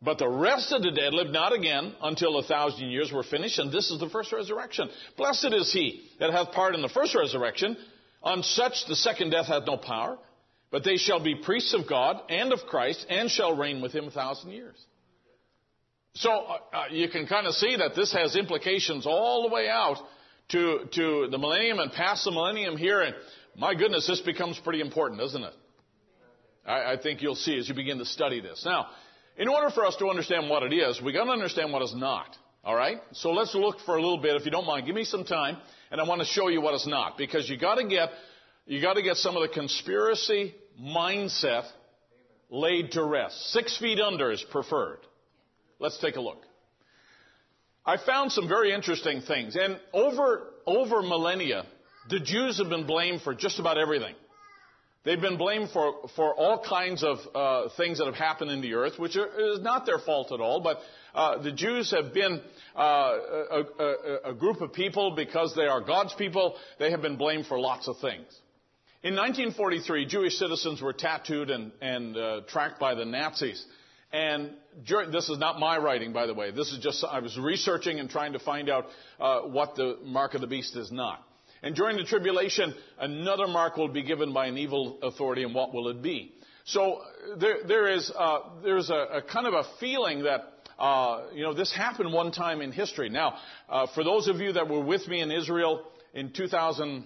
But the rest of the dead live not again until a thousand years were finished, and this is the first resurrection. Blessed is he that hath part in the first resurrection. On such the second death hath no power, but they shall be priests of God and of Christ, and shall reign with him a thousand years. So uh, you can kind of see that this has implications all the way out to, to the millennium and past the millennium here. And my goodness, this becomes pretty important, doesn't it? I, I think you'll see as you begin to study this. Now, in order for us to understand what it is, we've got to understand what is not. All right? So let's look for a little bit, if you don't mind. Give me some time, and I want to show you what is not. Because you got to get, you got to get some of the conspiracy mindset laid to rest. Six feet under is preferred. Let's take a look. I found some very interesting things. And over, over millennia, the Jews have been blamed for just about everything. They've been blamed for, for all kinds of uh, things that have happened in the earth, which are, is not their fault at all. But uh, the Jews have been uh, a, a, a group of people, because they are God's people, they have been blamed for lots of things. In nineteen forty-three, Jewish citizens were tattooed and, and uh, tracked by the Nazis. And during, this is not my writing, by the way. This is just, I was researching and trying to find out uh, what the mark of the beast is not. And during the tribulation, another mark will be given by an evil authority, and what will it be? So there, there is uh, there's a, a kind of a feeling that uh, you know this happened one time in history. Now, uh, for those of you that were with me in Israel in two thousand,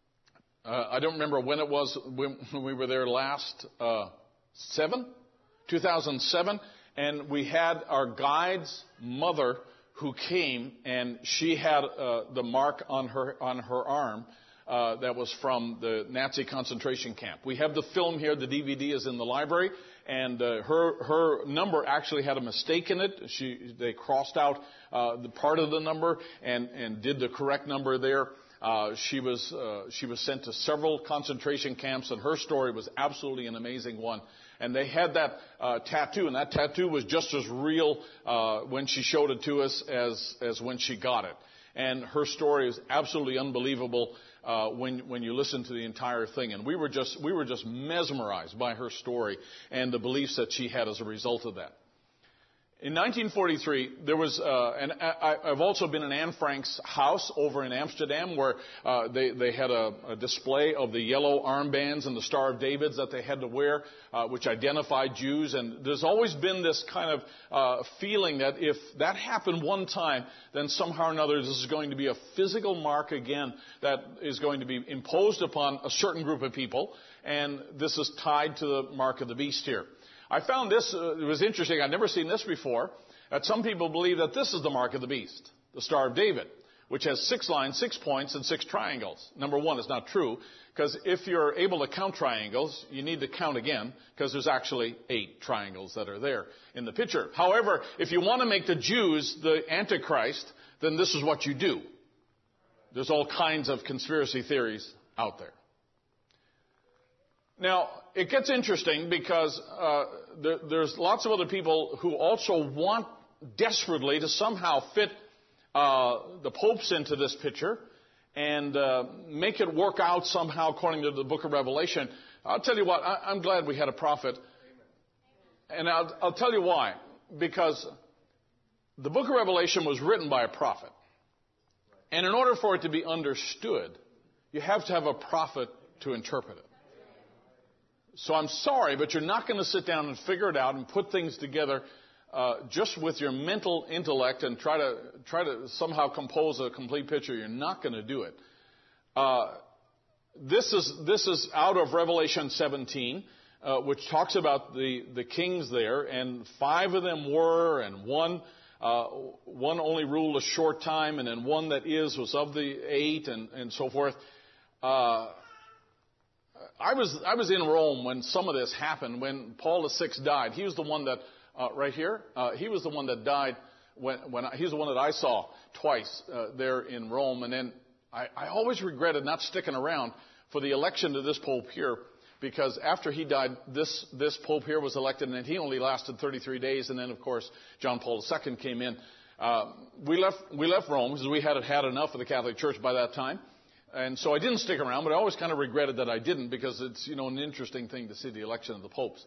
uh, I don't remember when it was when, when we were there last. Uh, seven, two thousand seven, and we had our guide's mother who came, and she had uh, the mark on her on her arm uh, that was from the Nazi concentration camp. We have the film here. The D V D is in the library, and uh, her her number actually had a mistake in it. She they crossed out uh, the part of the number and and did the correct number there. Uh, she was uh, she was sent to several concentration camps, and her story was absolutely an amazing one. And they had that uh, tattoo, and that tattoo was just as real uh, when she showed it to us as as when she got it. And her story is absolutely unbelievable uh, when when you listen to the entire thing. And we were just we were just mesmerized by her story and the beliefs that she had as a result of that. In nineteen forty-three, there was, uh, and I, I've also been in Anne Frank's house over in Amsterdam, where uh, they, they had a, a display of the yellow armbands and the Star of David's that they had to wear, uh, which identified Jews. And there's always been this kind of uh, feeling that if that happened one time, then somehow or another this is going to be a physical mark again that is going to be imposed upon a certain group of people, and this is tied to the mark of the beast here. I found this, uh, it was interesting, I'd never seen this before, that some people believe that this is the mark of the beast, the Star of David, which has six lines, six points, and six triangles. Number one, it's not true, because if you're able to count triangles, you need to count again, because there's actually eight triangles that are there in the picture. However, if you want to make the Jews the Antichrist, then this is what you do. There's all kinds of conspiracy theories out there. Now, it gets interesting because uh, there, there's lots of other people who also want desperately to somehow fit uh, the popes into this picture and uh, make it work out somehow according to the book of Revelation. I'll tell you what, I, I'm glad we had a prophet. And I'll, I'll tell you why. Because the book of Revelation was written by a prophet. And in order for it to be understood, you have to have a prophet to interpret it. So I'm sorry, but you're not going to sit down and figure it out and put things together uh, just with your mental intellect and try to try to somehow compose a complete picture. You're not going to do it. Uh, this is this is out of Revelation seventeen, uh, which talks about the the kings there, and five of them were, and one uh, one only ruled a short time, and then one that is was of the eight, and and so forth. Uh, I was I was in Rome when some of this happened. When Paul the Sixth died, he was the one that uh, right here. Uh, he was the one that died when when I, he was the one that I saw twice uh, there in Rome. And then I, I always regretted not sticking around for the election to this pope here, because after he died, this this pope here was elected, and he only lasted thirty-three days. And then of course John Paul the Second came in. Uh, we left we left Rome because we had had enough of the Catholic Church by that time. And so I didn't stick around, but I always kind of regretted that I didn't, because it's, you know, an interesting thing to see the election of the popes.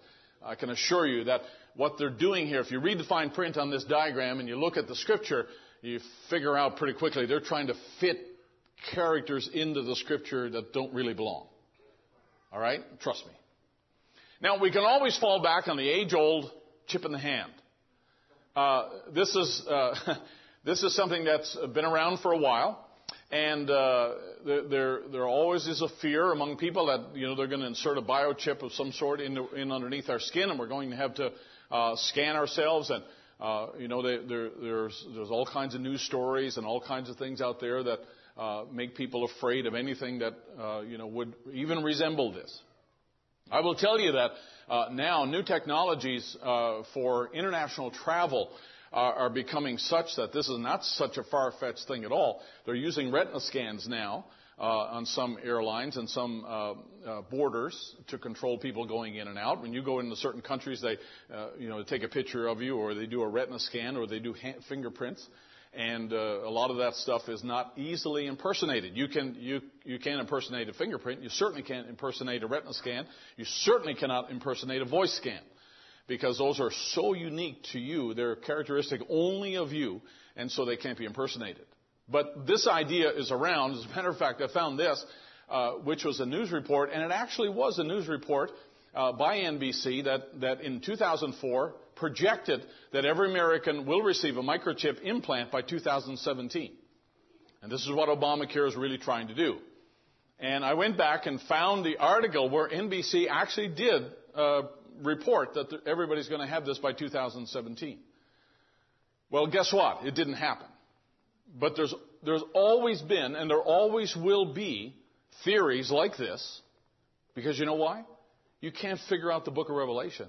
I can assure you that what they're doing here, if you read the fine print on this diagram and you look at the Scripture, you figure out pretty quickly they're trying to fit characters into the Scripture that don't really belong. All right? Trust me. Now, we can always fall back on the age-old chip in the hand. Uh, this is uh, this is something that's been around for a while, and uh, there there always is a fear among people that, you know, they're going to insert a biochip of some sort in, the, in underneath our skin, and we're going to have to uh, scan ourselves. And uh, you know, they, there, there's there's all kinds of news stories and all kinds of things out there that uh, make people afraid of anything that uh, you know would even resemble this. I will tell you that uh, now new technologies uh, for international travel are, are becoming such that this is not such a far-fetched thing at all. They're using retina scans now uh, on some airlines and some uh, uh, borders to control people going in and out. When you go into certain countries, they uh, you know take a picture of you, or they do a retina scan, or they do hand, fingerprints. And uh, a lot of that stuff is not easily impersonated. You can you you can impersonate a fingerprint. You certainly can't impersonate a retina scan. You certainly cannot impersonate a voice scan, because those are so unique to you. They're characteristic only of you, and so they can't be impersonated. But this idea is around. As a matter of fact, I found this, uh, which was a news report, and it actually was a news report uh, by N B C that that in two thousand four. Projected that every American will receive a microchip implant by two thousand seventeen. And this is what Obamacare is really trying to do. And I went back and found the article where N B C actually did uh, report that everybody's going to have this by two thousand seventeen. Well, guess what? It didn't happen. But there's there's always been, and there always will be, theories like this, because you know why? You can't figure out the book of Revelation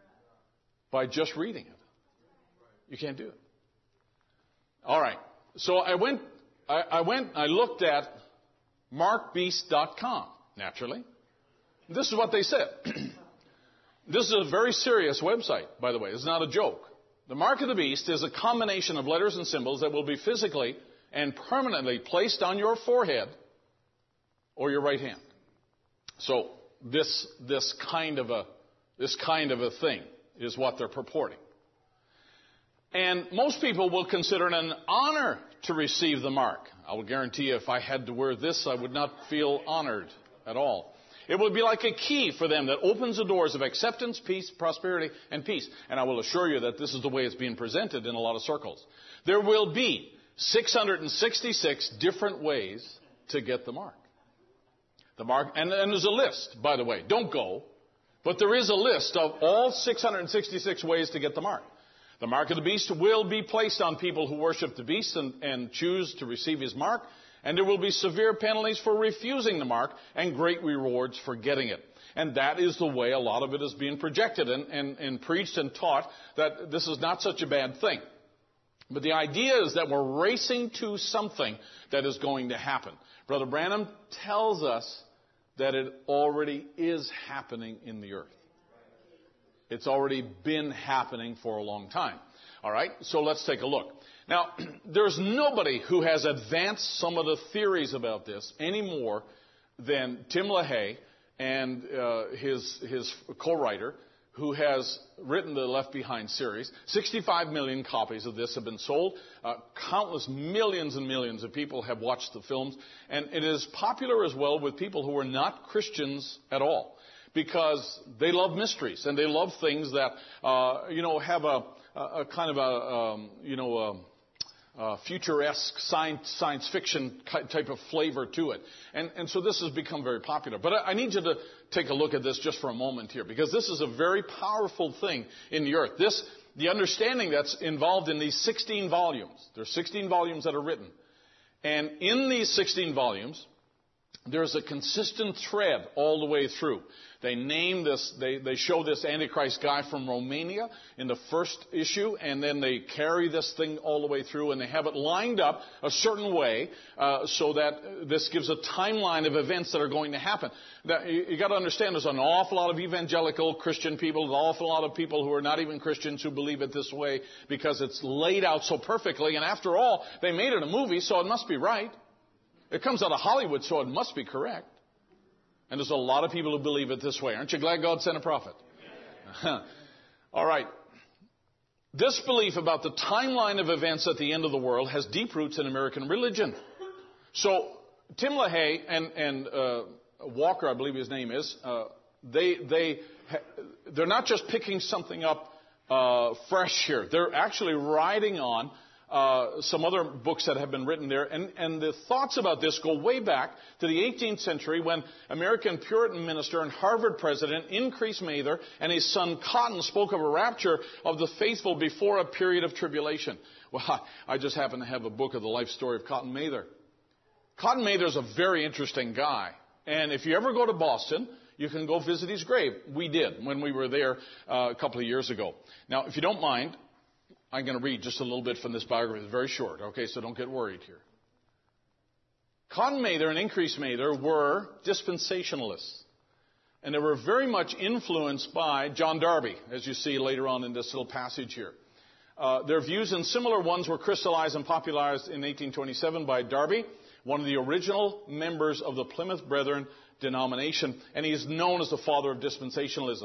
by just reading it. You can't do it. All right. So I went, I, I went, I looked at mark beast dot com, naturally. This is what they said. This is a very serious website, by the way. It's not a joke. The mark of the beast is a combination of letters and symbols that will be physically and permanently placed on your forehead or your right hand. So this, this kind of a, this kind of a thing is what they're purporting. And most people will consider it an honor to receive the mark. I will guarantee you, if I had to wear this, I would not feel honored at all. It would be like a key for them that opens the doors of acceptance, peace, prosperity, and peace. And I will assure you that this is the way it's being presented in a lot of circles. There will be six hundred sixty-six different ways to get the mark. The mark, and, and there's a list, by the way. Don't go. But there is a list of all six hundred sixty-six ways to get the mark. The mark of the beast will be placed on people who worship the beast and, and choose to receive his mark. And there will be severe penalties for refusing the mark and great rewards for getting it. And that is the way a lot of it is being projected and, and, and preached and taught, that this is not such a bad thing. But the idea is that we're racing to something that is going to happen. Brother Branham tells us that it already is happening in the earth. It's already been happening for a long time. All right, so let's take a look. Now, there's nobody who has advanced some of the theories about this any more than Tim LaHaye and uh, his, his co-writer, who has written the Left Behind series. sixty-five million copies of this have been sold. Uh, countless millions and millions of people have watched the films. And it is popular as well with people who are not Christians at all, because they love mysteries and they love things that, uh, you know, have a, a kind of a, um, you know, a, Uh, futuresque science, science fiction type of flavor to it. And, and so this has become very popular. But I, I need you to take a look at this just for a moment here, because this is a very powerful thing in the earth. This, the understanding that's involved in these sixteen volumes. There's sixteen volumes that are written. And in these sixteen volumes, there's a consistent thread all the way through. They name this, they, they show this Antichrist guy from Romania in the first issue, and then they carry this thing all the way through, and they have it lined up a certain way uh, so that this gives a timeline of events that are going to happen. Now, you, you got to understand, there's an awful lot of evangelical Christian people, an awful lot of people who are not even Christians who believe it this way because it's laid out so perfectly. And after all, they made it a movie, so it must be right. It comes out of Hollywood, so it must be correct. And there's a lot of people who believe it this way. Aren't you glad God sent a prophet? All right. This belief about the timeline of events at the end of the world has deep roots in American religion. So Tim LaHaye and, and uh, Walker, I believe his name is, uh, they, they, they're not just picking something up uh, fresh here. They're actually riding on uh, some other books that have been written there. And, and the thoughts about this go way back to the eighteenth century when American Puritan minister and Harvard president Increase Mather and his son Cotton spoke of a rapture of the faithful before a period of tribulation. Well, I just happen to have a book of the life story of Cotton Mather. Cotton Mather is a very interesting guy. And if you ever go to Boston, you can go visit his grave. We did when we were there uh, a couple of years ago. Now, if you don't mind, I'm going to read just a little bit from this biography. It's very short, okay, so don't get worried here. Cotton Mather and Increase Mather were dispensationalists. And they were very much influenced by John Darby, as you see later on in this little passage here. Uh, their views and similar ones were crystallized and popularized in eighteen twenty-seven by Darby, one of the original members of the Plymouth Brethren denomination, and he is known as the father of dispensationalism.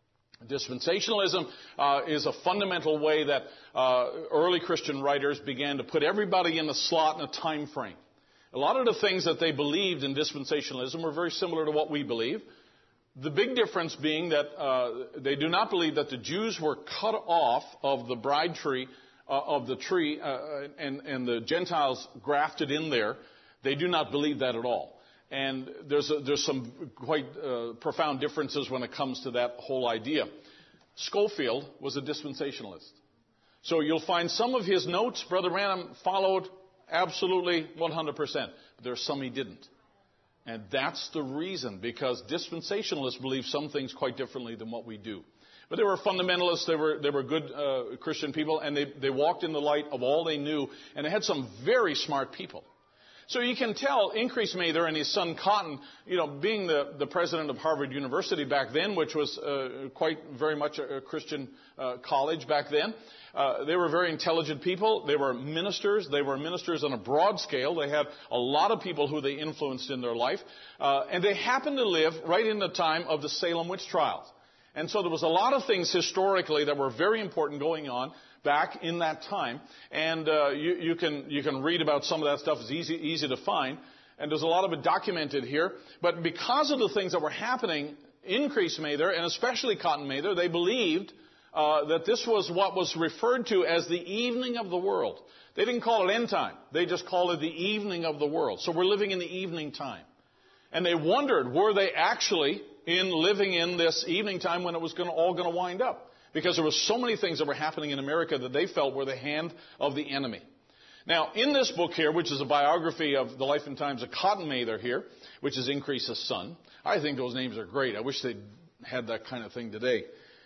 Dispensationalism uh, is a fundamental way that uh, early Christian writers began to put everybody in a slot and a time frame. A lot of the things that they believed in dispensationalism were very similar to what we believe. The big difference being that uh, they do not believe that the Jews were cut off of the bride tree, uh, of the tree, uh, and, and the Gentiles grafted in there. They do not believe that at all. And there's, a, there's some quite uh, profound differences when it comes to that whole idea. Schofield was a dispensationalist. So you'll find some of his notes, Brother Branham followed absolutely one hundred percent. But there's some he didn't. And that's the reason, because dispensationalists believe some things quite differently than what we do. But they were fundamentalists, they were, they were good uh, Christian people, and they, they walked in the light of all they knew, and they had some very smart people. So you can tell Increase Mather and his son Cotton, you know, being the, the president of Harvard University back then, which was uh, quite very much a, a Christian uh, college back then, uh, they were very intelligent people. They were ministers. They were ministers on a broad scale. They had a lot of people who they influenced in their life. Uh, and they happened to live right in the time of the Salem witch trials. And so there was a lot of things historically that were very important going on back in that time, and uh, you, you can you can read about some of that stuff. It's easy easy to find, and there's a lot of it documented here. But because of the things that were happening, Increase Mather and especially Cotton Mather, they believed uh, that this was what was referred to as the evening of the world. They didn't call it end time; they just called it the evening of the world. So we're living in the evening time, and they wondered, were they actually in living in this evening time when it was going to, all going to wind up? Because there were so many things that were happening in America that they felt were the hand of the enemy. Now, in this book here, which is a biography of the life and times of Cotton Mather here, which is Increase's son, I think those names are great. I wish they'd had that kind of thing today.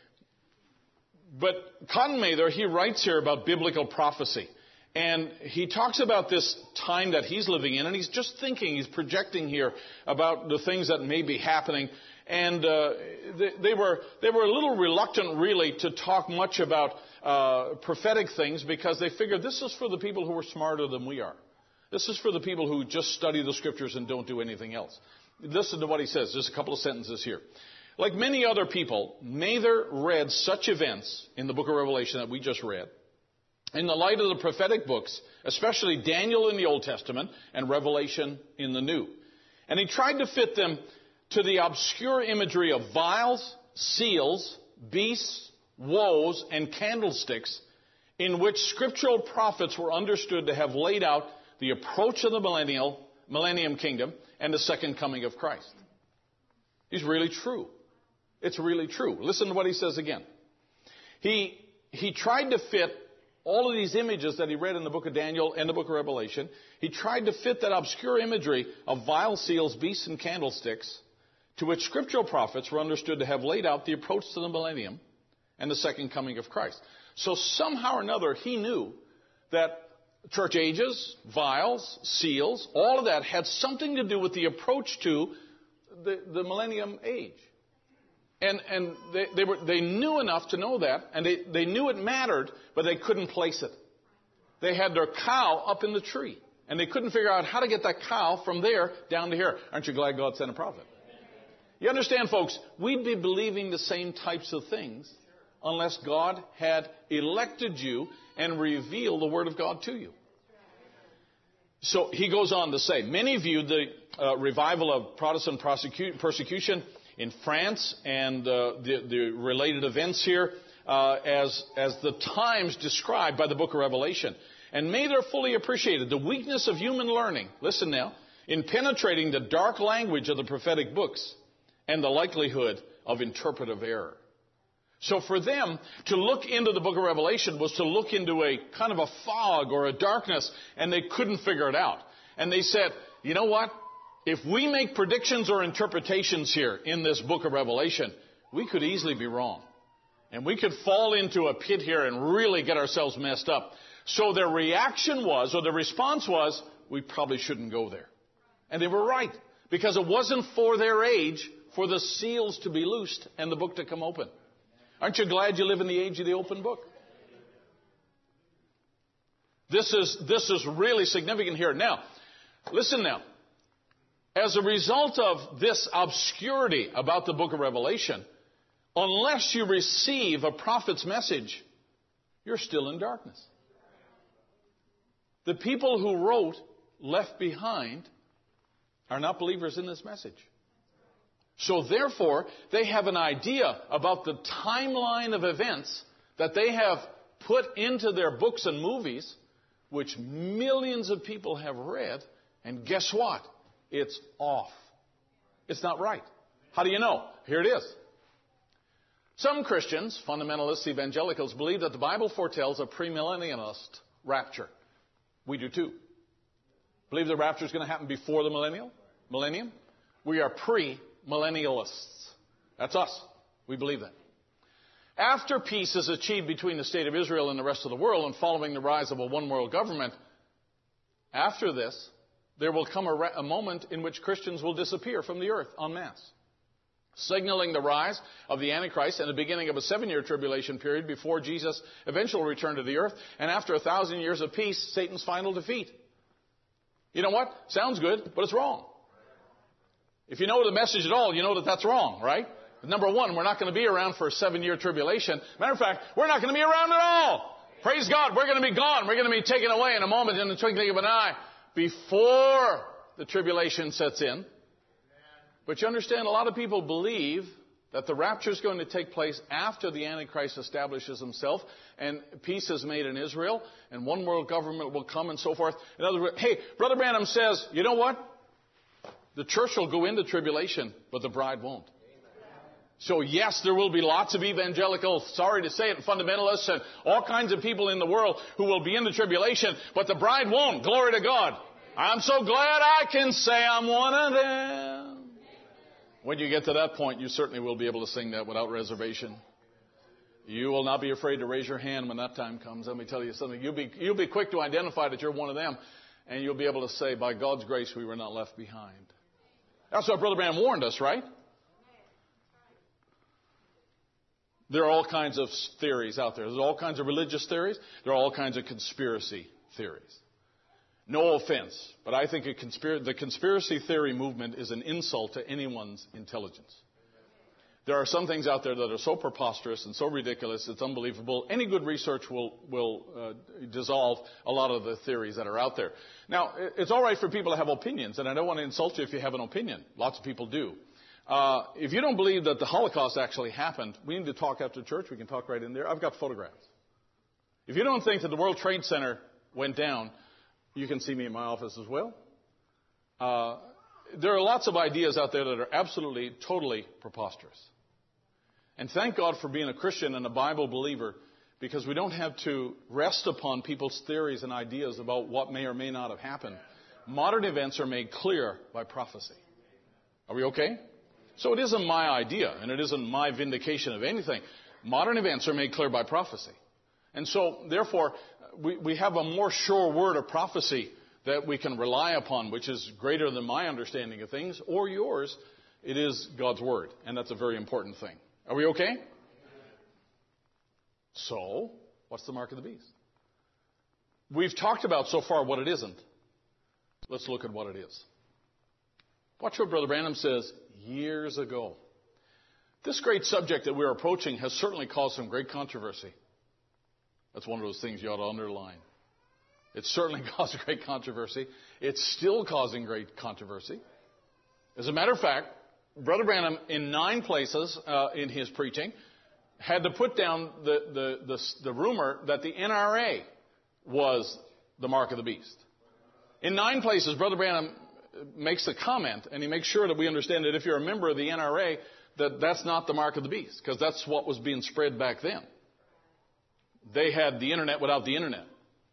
But Cotton Mather, he writes here about biblical prophecy. And he talks about this time that he's living in, and he's just thinking, he's projecting here about the things that may be happening. And uh, they, they were they were a little reluctant, really, to talk much about uh, prophetic things because they figured this is for the people who are smarter than we are. This is for the people who just study the Scriptures and don't do anything else. Listen to what he says. There's a couple of sentences here. Like many other people, Mather read such events in the book of Revelation that we just read in the light of the prophetic books, especially Daniel in the Old Testament and Revelation in the New. And he tried to fit them to the obscure imagery of vials, seals, beasts, woes, and candlesticks in which scriptural prophets were understood to have laid out the approach of the millennial, millennium kingdom and the second coming of Christ. It's really true. It's really true. Listen to what he says again. He, he tried to fit all of these images that he read in the book of Daniel and the book of Revelation. He tried to fit that obscure imagery of vials, seals, beasts, and candlesticks to which scriptural prophets were understood to have laid out the approach to the millennium and the second coming of Christ. So somehow or another, he knew that church ages, vials, seals, all of that had something to do with the approach to the, the millennium age. And, and they, they, were, they knew enough to know that, and they, they knew it mattered, but they couldn't place it. They had their cow up in the tree, and they couldn't figure out how to get that cow from there down to here. Aren't you glad God sent a prophet? You understand, folks, we'd be believing the same types of things unless God had elected you and revealed the Word of God to you. So he goes on to say, many viewed the uh, revival of Protestant prosecu- persecution in France and uh, the, the related events here uh, as, as the times described by the book of Revelation, and made her fully appreciated the weakness of human learning, listen now, in penetrating the dark language of the prophetic books and the likelihood of interpretive error. So for them, to look into the book of Revelation was to look into a kind of a fog or a darkness, and they couldn't figure it out. And they said, you know what? If we make predictions or interpretations here in this book of Revelation, we could easily be wrong. And we could fall into a pit here and really get ourselves messed up. So their reaction was, or the response was, we probably shouldn't go there. And they were right, because it wasn't for their age for the seals to be loosed and the book to come open. Aren't you glad you live in the age of the open book? This is, this is really significant here. Now, listen now. As a result of this obscurity about the book of Revelation, unless you receive a prophet's message, you're still in darkness. The people who wrote Left Behind are not believers in this message. So therefore, they have an idea about the timeline of events that they have put into their books and movies, which millions of people have read, and guess what? It's off. It's not right. How do you know? Here it is. Some Christians, fundamentalists, evangelicals, believe that the Bible foretells a premillennialist rapture. We do too. Believe the rapture is going to happen before the millennial, millennium? We are pre-millennialists. That's us. We believe that. After peace is achieved between the state of Israel and the rest of the world, and following the rise of a one-world government, after this, there will come a, re- a moment in which Christians will disappear from the earth en masse, signaling the rise of the Antichrist and the beginning of a seven-year tribulation period before Jesus' eventual return to the earth, and after a thousand years of peace, Satan's final defeat. You know what? Sounds good, but it's wrong. If you know the message at all, you know that that's wrong, right? Number one, we're not going to be around for a seven-year tribulation. Matter of fact, we're not going to be around at all. Praise God, we're going to be gone. We're going to be taken away in a moment, in the twinkling of an eye, before the tribulation sets in. But you understand, a lot of people believe that the rapture is going to take place after the Antichrist establishes himself and peace is made in Israel and one world government will come and so forth. In other words, hey, Brother Branham says, you know what? The church will go into tribulation, but the bride won't. So yes, there will be lots of evangelicals, sorry to say it, fundamentalists and all kinds of people in the world who will be in the tribulation, but the bride won't. Glory to God. I'm so glad I can say I'm one of them. When you get to that point, you certainly will be able to sing that without reservation. You will not be afraid to raise your hand when that time comes. Let me tell you something. You'll be, you'll be quick to identify that you're one of them, and you'll be able to say, by God's grace, we were not left behind. That's what Brother Branham warned us, right? There are all kinds of theories out there. There's all kinds of religious theories. There are all kinds of conspiracy theories. No offense, but I think a conspir- the conspiracy theory movement is an insult to anyone's intelligence. There are some things out there that are so preposterous and so ridiculous, it's unbelievable. Any good research will, will uh, dissolve a lot of the theories that are out there. Now, it's all right for people to have opinions, and I don't want to insult you if you have an opinion. Lots of people do. Uh, if you don't believe that the Holocaust actually happened, we need to talk after church. We can talk right in there. I've got photographs. If you don't think that the World Trade Center went down, you can see me in my office as well. Uh, there are lots of ideas out there that are absolutely, totally preposterous. And thank God for being a Christian and a Bible believer, because we don't have to rest upon people's theories and ideas about what may or may not have happened. Modern events are made clear by prophecy. Are we okay? So it isn't my idea, and it isn't my vindication of anything. Modern events are made clear by prophecy. And so, therefore, we, we have a more sure word of prophecy that we can rely upon, which is greater than my understanding of things, or yours. It is God's word, and that's a very important thing. Are we okay? So, what's the mark of the beast? We've talked about so far what it isn't. Let's look at what it is. Watch what Brother Branham says years ago. This great subject that we're approaching has certainly caused some great controversy. That's one of those things you ought to underline. It's certainly caused great controversy. It's still causing great controversy. As a matter of fact, Brother Branham, in nine places uh, in his preaching, had to put down the, the, the, the rumor that the N R A was the mark of the beast. In nine places, Brother Branham makes the comment, and he makes sure that we understand that if you're a member of the N R A, that that's not the mark of the beast, because that's what was being spread back then. They had the internet without the internet.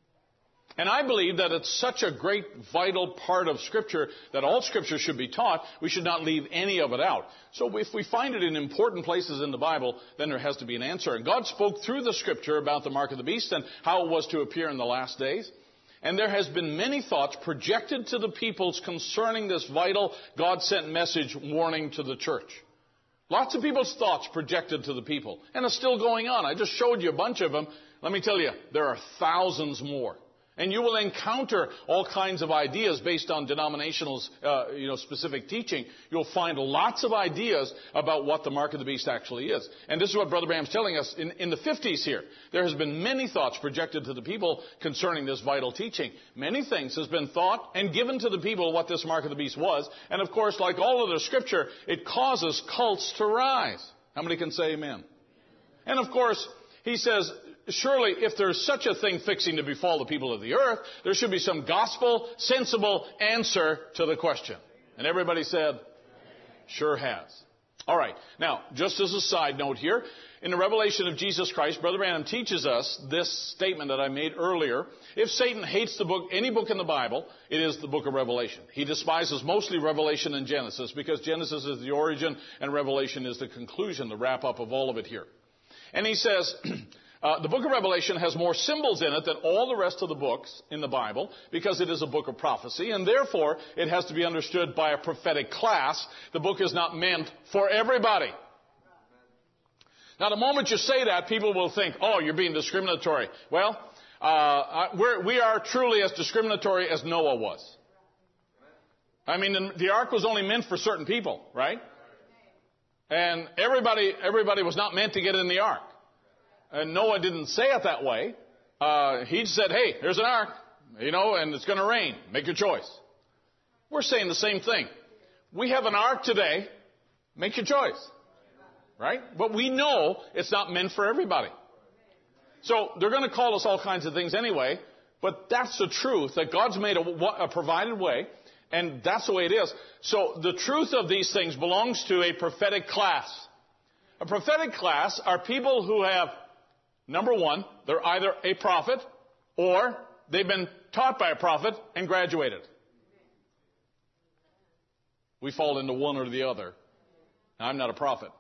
And I believe that it's such a great, vital part of Scripture that all Scripture should be taught. We should not leave any of it out. So if we find it in important places in the Bible, then there has to be an answer. And God spoke through the Scripture about the mark of the beast and how it was to appear in the last days. And there has been many thoughts projected to the peoples concerning this vital God-sent message warning to the church. Lots of people's thoughts projected to the people. And it's still going on. I just showed you a bunch of them. Let me tell you, there are thousands more. And you will encounter all kinds of ideas based on denominational, uh, you know, specific teaching. You'll find lots of ideas about what the mark of the beast actually is. And this is what Brother Branham's telling us in, in the fifties here. There has been many thoughts projected to the people concerning this vital teaching. Many things has been thought and given to the people what this mark of the beast was. And of course, like all of the Scripture, it causes cults to rise. How many can say amen? And of course, he says, surely, if there's such a thing fixing to befall the people of the earth, there should be some gospel, sensible answer to the question. And everybody said, sure has. All right. Now, just as a side note here, in the revelation of Jesus Christ, Brother Branham teaches us this statement that I made earlier. If Satan hates the book, any book in the Bible, it is the book of Revelation. He despises mostly Revelation and Genesis because Genesis is the origin and Revelation is the conclusion, the wrap-up of all of it here. And he says, Uh, the book of Revelation has more symbols in it than all the rest of the books in the Bible because it is a book of prophecy, and therefore it has to be understood by a prophetic class. The book is not meant for everybody. Now, the moment you say that, people will think, oh, you're being discriminatory. Well, uh, we're, we are truly as discriminatory as Noah was. I mean, the, the ark was only meant for certain people, right? And everybody, everybody was not meant to get in the ark. And Noah didn't say it that way. Uh, he said, hey, here's an ark, you know, and it's going to rain. Make your choice. We're saying the same thing. We have an ark today. Make your choice. Right? But we know it's not meant for everybody. So they're going to call us all kinds of things anyway. But that's the truth, that God's made a, a provided way. And that's the way it is. So the truth of these things belongs to a prophetic class. A prophetic class are people who have, number one, they're either a prophet or they've been taught by a prophet and graduated. We fall into one or the other. Now, I'm not a prophet.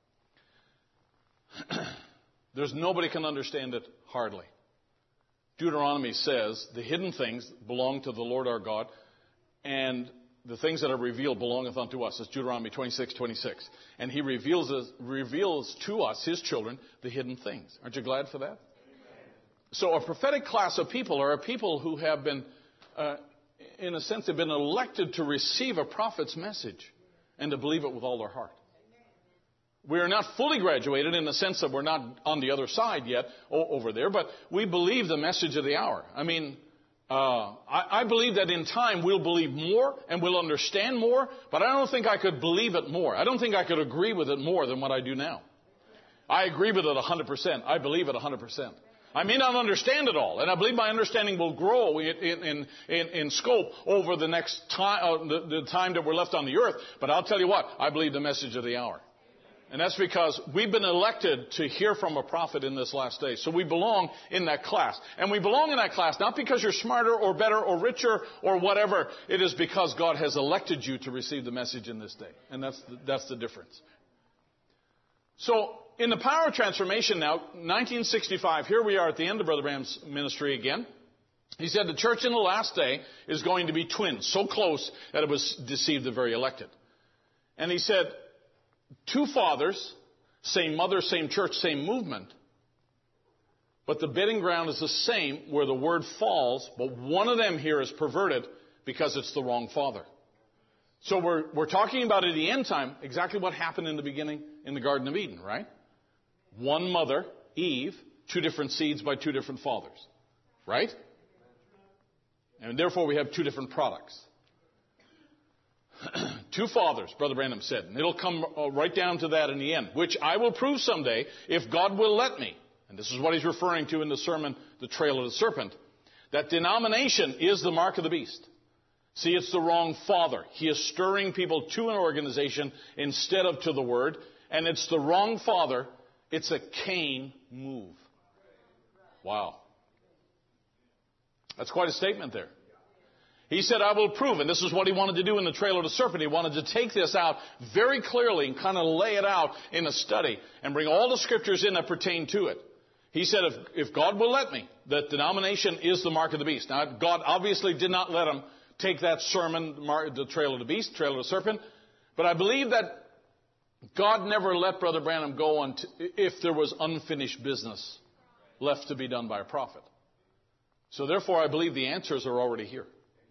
There's nobody can understand it hardly. Deuteronomy says the hidden things belong to the Lord our God, and the things that are revealed belongeth unto us. It's Deuteronomy twenty-six twenty-six. And he reveals, us, reveals to us, his children, the hidden things. Aren't you glad for that? Amen. So a prophetic class of people are a people who have been, uh, in a sense, have been elected to receive a prophet's message and to believe it with all their heart. We are not fully graduated in the sense that we're not on the other side yet over there, but we believe the message of the hour. I mean, Uh, I, I believe that in time we'll believe more and we'll understand more, but I don't think I could believe it more. I don't think I could agree with it more than what I do now. I agree with it one hundred percent. I believe it one hundred percent. I may not understand it all, and I believe my understanding will grow in, in, in, in scope over the next time, uh, the, the time that we're left on the earth. But I'll tell you what, I believe the message of the hour. And that's because we've been elected to hear from a prophet in this last day. So we belong in that class. And we belong in that class not because you're smarter or better or richer or whatever. It is because God has elected you to receive the message in this day. And that's the, that's the difference. So in the power of transformation now, nineteen sixty-five, here we are at the end of Brother Branham's ministry again. He said the church in the last day is going to be twins, so close that it was deceived the very elected. And he said, two fathers, same mother, same church, same movement. But the bedding ground is the same where the word falls, but one of them here is perverted because it's the wrong father. So we're, we're talking about at the end time exactly what happened in the beginning in the Garden of Eden, right? One mother, Eve, two different seeds by two different fathers, right? And therefore we have two different products. Two fathers, Brother Branham said, and it'll come right down to that in the end, which I will prove someday if God will let me. And this is what he's referring to in the sermon, The Trail of the Serpent, that denomination is the mark of the beast. See, it's the wrong father. He is stirring people to an organization instead of to the Word. And it's the wrong father. It's a Cain move. Wow. That's quite a statement there. He said, I will prove. And this is what he wanted to do in the Trail of the Serpent. He wanted to take this out very clearly and kind of lay it out in a study and bring all the scriptures in that pertain to it. He said, if, if God will let me, that denomination is the mark of the beast. Now, God obviously did not let him take that sermon, the Trail of the Beast, Trail of the Serpent. But I believe that God never let Brother Branham go on to, if there was unfinished business left to be done by a prophet. So therefore, I believe the answers are already here.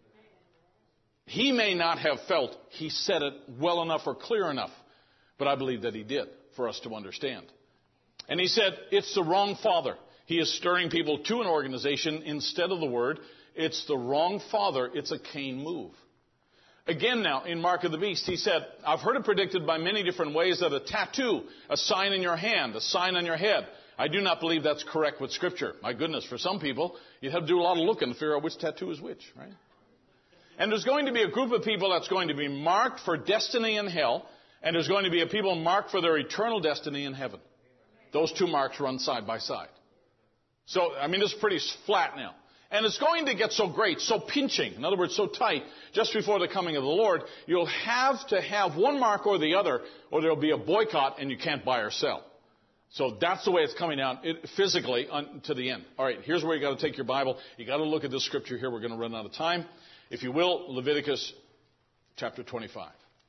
He may not have felt he said it well enough or clear enough, but I believe that he did for us to understand. And he said, it's the wrong father. He is stirring people to an organization instead of the Word. It's the wrong father. It's a Cain move. Again now, in Mark of the Beast, he said, I've heard it predicted by many different ways that a tattoo, a sign in your hand, a sign on your head. I do not believe that's correct with Scripture. My goodness, for some people, you'd have to do a lot of looking to figure out which tattoo is which, right? And there's going to be a group of people that's going to be marked for destiny in hell, and there's going to be a people marked for their eternal destiny in heaven. Those two marks run side by side. So, I mean, it's pretty flat now. And it's going to get so great, so pinching, in other words, so tight, just before the coming of the Lord, you'll have to have one mark or the other, or there'll be a boycott and you can't buy or sell. So that's the way it's coming out it, physically on, to the end. All right, here's where you got to take your Bible. You got to look at this scripture here. We're going to run out of time. If you will, Leviticus chapter twenty-five.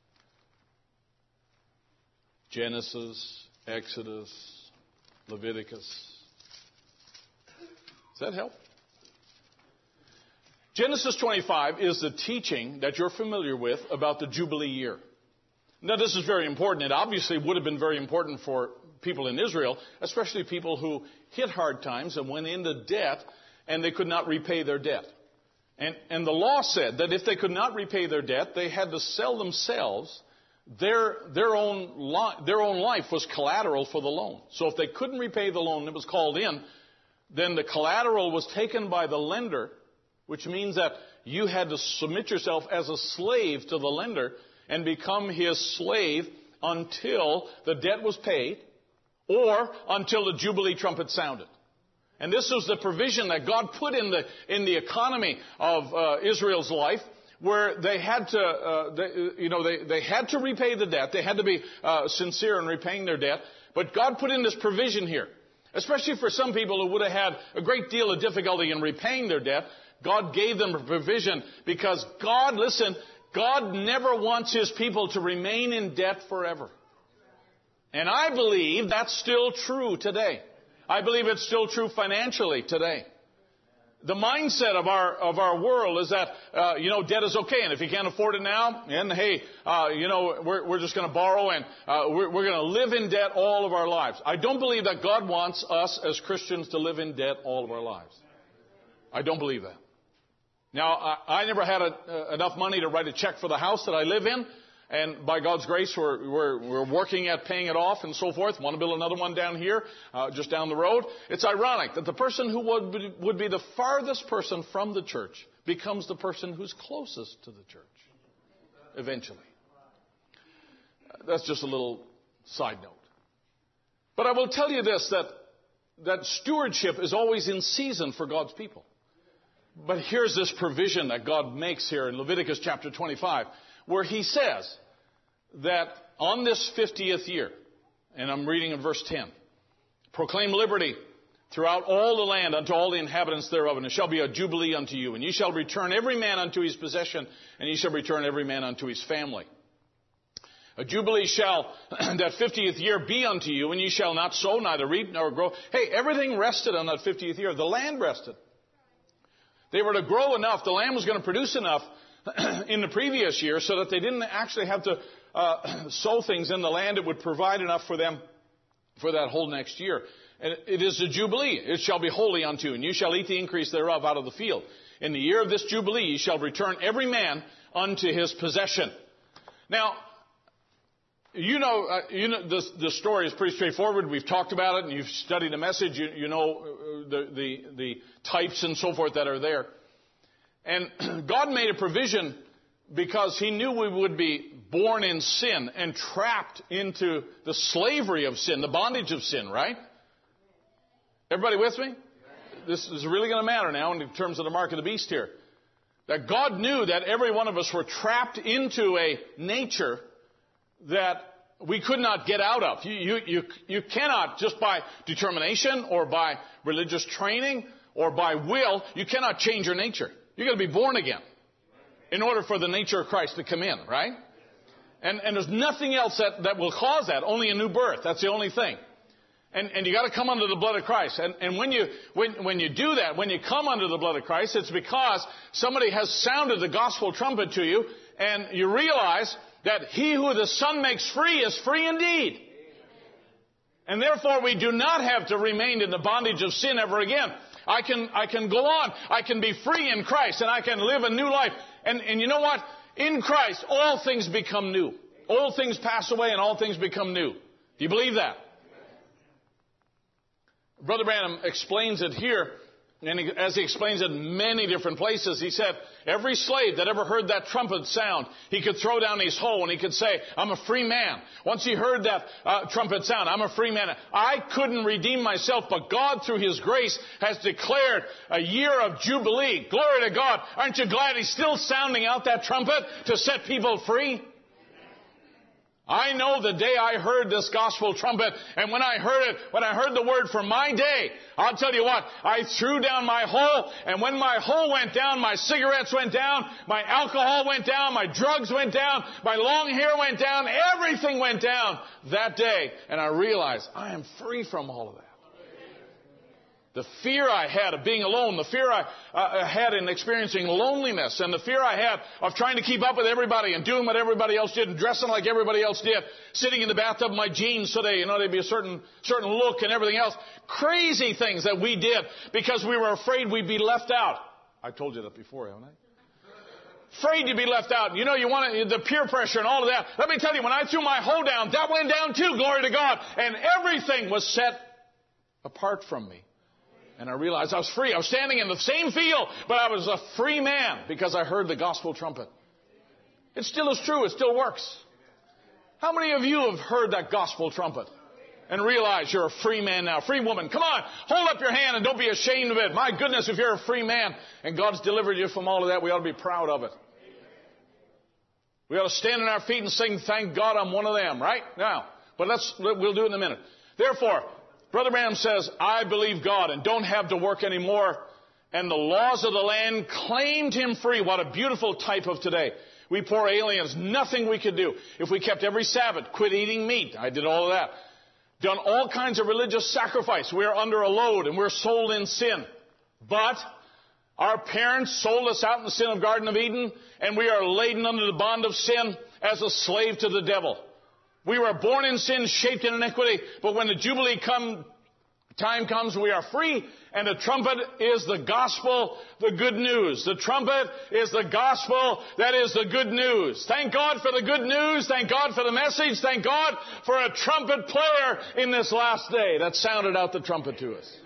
Genesis, Exodus, Leviticus. Does that help? Genesis twenty-five is the teaching that you're familiar with about the Jubilee year. Now, this is very important. It obviously would have been very important for people in Israel, especially people who hit hard times and went into debt and they could not repay their debt. And, and the law said that if they could not repay their debt, they had to sell themselves. Their, their, own li- their own life was collateral for the loan. So if they couldn't repay the loan that was called in, then the collateral was taken by the lender, which means that you had to submit yourself as a slave to the lender and become his slave until the debt was paid or until the Jubilee trumpet sounded. And this was the provision that God put in the, in the economy of uh, Israel's life, where they had to, uh, they, you know, they, they had to repay the debt. They had to be uh, sincere in repaying their debt. But God put in this provision here, especially for some people who would have had a great deal of difficulty in repaying their debt. God gave them a provision because God, listen, God never wants His people to remain in debt forever. And I believe that's still true today. I believe it's still true financially today. The mindset of our of our world is that, uh, you know, debt is okay. And if you can't afford it now, and hey, uh, you know, we're, we're just going to borrow and uh, we're, we're going to live in debt all of our lives. I don't believe that God wants us as Christians to live in debt all of our lives. I don't believe that. Now, I, I never had a, uh, enough money to write a check for the house that I live in. And by God's grace, we're, we're, we're working at paying it off and so forth. Want to build another one down here, uh, just down the road. It's ironic that the person who would be, would be the farthest person from the church becomes the person who's closest to the church, eventually. That's just a little side note. But I will tell you this, that, that stewardship is always in season for God's people. But here's this provision that God makes here in Leviticus chapter twenty-five, where He says that on this fiftieth year, and I'm reading in verse ten, proclaim liberty throughout all the land unto all the inhabitants thereof, and it shall be a jubilee unto you, and ye shall return every man unto his possession, and ye shall return every man unto his family. A jubilee shall that fiftieth year be unto you, and ye shall not sow, neither reap, nor grow. Hey, everything rested on that fiftieth year. The land rested. They were to grow enough, the land was going to produce enough in the previous year so that they didn't actually have to uh, sow things in the land. It would provide enough for them for that whole next year. And it is a jubilee. It shall be holy unto you, and you shall eat the increase thereof out of the field. In the year of this jubilee ye shall return every man unto his possession. Now, you know, uh, you know the, the story is pretty straightforward. We've talked about it, and you've studied the message. You, you know uh, the, the, the types and so forth that are there. And God made a provision because He knew we would be born in sin and trapped into the slavery of sin, the bondage of sin, right? Everybody with me? This is really going to matter now in terms of the mark of the beast here. That God knew that every one of us were trapped into a nature that we could not get out of. You, you, you, you cannot, just by determination or by religious training or by will, you cannot change your nature. You've got to be born again in order for the nature of Christ to come in, right? And, and there's nothing else that, that will cause that, only a new birth. That's the only thing. And, and you got to come under the blood of Christ. And, and when you when, when you do that, when you come under the blood of Christ, it's because somebody has sounded the gospel trumpet to you, and you realize that he who the Son makes free is free indeed. And therefore, we do not have to remain in the bondage of sin ever again. I can I can go on. I can be free in Christ, and I can live a new life. And, and you know what? In Christ, all things become new. Old things pass away, and all things become new. Do you believe that? Brother Branham explains it here, and he, as he explains it in many different places, he said, every slave that ever heard that trumpet sound, he could throw down his hoe and he could say, I'm a free man. Once he heard that uh, trumpet sound, I'm a free man. I couldn't redeem myself, but God, through His grace, has declared a year of jubilee. Glory to God. Aren't you glad He's still sounding out that trumpet to set people free? I know the day I heard this gospel trumpet, and when I heard it, when I heard the word for my day, I'll tell you what, I threw down my hoe, and when my hoe went down, my cigarettes went down, my alcohol went down, my drugs went down, my long hair went down, everything went down that day, and I realized I am free from all of that. The fear I had of being alone, the fear I uh, had in experiencing loneliness, and the fear I had of trying to keep up with everybody and doing what everybody else did and dressing like everybody else did, sitting in the bathtub in my jeans so they, you know, they'd be a certain certain look and everything else. Crazy things that we did because we were afraid we'd be left out. I've told you that before, haven't I? Afraid to be left out. You know, you want to, the peer pressure and all of that. Let me tell you, when I threw my hoe down, that went down too, glory to God. And everything was set apart from me. And I realized I was free. I was standing in the same field, but I was a free man because I heard the gospel trumpet. It still is true. It still works. How many of you have heard that gospel trumpet and realize you're a free man now? Free woman. Come on. Hold up your hand and don't be ashamed of it. My goodness, if you're a free man and God's delivered you from all of that, we ought to be proud of it. We ought to stand on our feet and sing, thank God I'm one of them, right? Now, but let's, we'll do it in a minute. Therefore, Brother Branham says, I believe God and don't have to work anymore. And the laws of the land claimed him free. What a beautiful type of today. We poor aliens, nothing we could do. If we kept every Sabbath, quit eating meat. I did all of that. Done all kinds of religious sacrifice. We're under a load and we're sold in sin. But our parents sold us out in the sin of Garden of Eden, and we are laden under the bond of sin as a slave to the devil. We were born in sin, shaped in iniquity, but when the Jubilee come, time comes, we are free, and the trumpet is the gospel, the good news. The trumpet is the gospel, that is the good news. Thank God for the good news. Thank God for the message. Thank God for a trumpet player in this last day that sounded out the trumpet to us.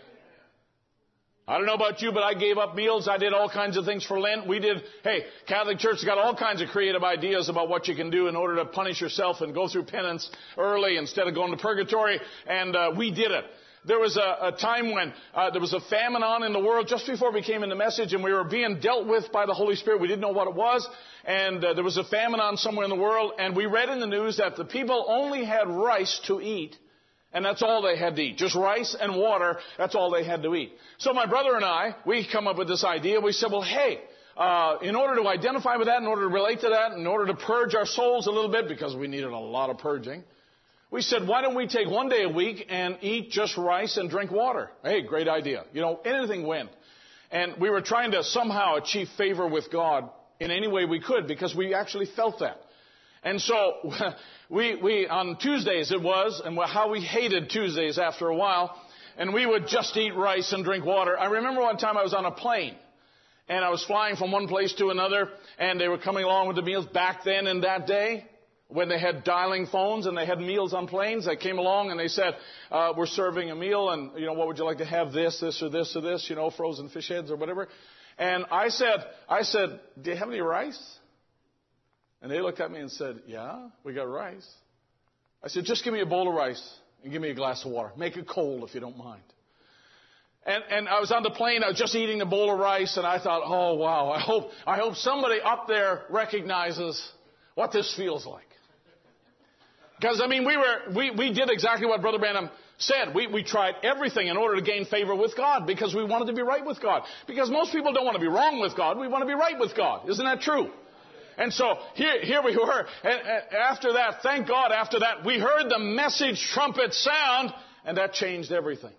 I don't know about you, but I gave up meals. I did all kinds of things for Lent. We did, hey, Catholic Church has got all kinds of creative ideas about what you can do in order to punish yourself and go through penance early instead of going to purgatory. And uh, we did it. There was a, a time when uh, there was a famine on in the world just before we came in the message, and we were being dealt with by the Holy Spirit. We didn't know what it was. And uh, there was a famine on somewhere in the world. And we read in the news that the people only had rice to eat. And that's all they had to eat. Just rice and water. That's all they had to eat. So my brother and I, we come up with this idea. We said, well, hey, uh, in order to identify with that, in order to relate to that, in order to purge our souls a little bit, because we needed a lot of purging, we said, why don't we take one day a week and eat just rice and drink water? Hey, great idea. You know, anything went. And we were trying to somehow achieve favor with God in any way we could because we actually felt that. And so we, we on Tuesdays it was, and how we hated Tuesdays after a while, and we would just eat rice and drink water. I remember one time I was on a plane, and I was flying from one place to another, and they were coming along with the meals back then in that day, when they had dialing phones and they had meals on planes. They came along and they said, uh, we're serving a meal, and, you know, what would you like to have, this, this, or this, or this, you know, frozen fish heads or whatever. And I said, I said, do you have any rice? And they looked at me and said, yeah, we got rice. I said, just give me a bowl of rice and give me a glass of water. Make it cold if you don't mind. And, and I was on the plane, I was just eating a bowl of rice, and I thought, oh, wow, I hope, I hope somebody up there recognizes what this feels like. Because, I mean, we were, we, we did exactly what Brother Branham said. We, we tried everything in order to gain favor with God because we wanted to be right with God. Because most people don't want to be wrong with God. We want to be right with God. Isn't that true? And so here, here we were. And, and after that, thank God, after that, we heard the message trumpet sound, and that changed everything.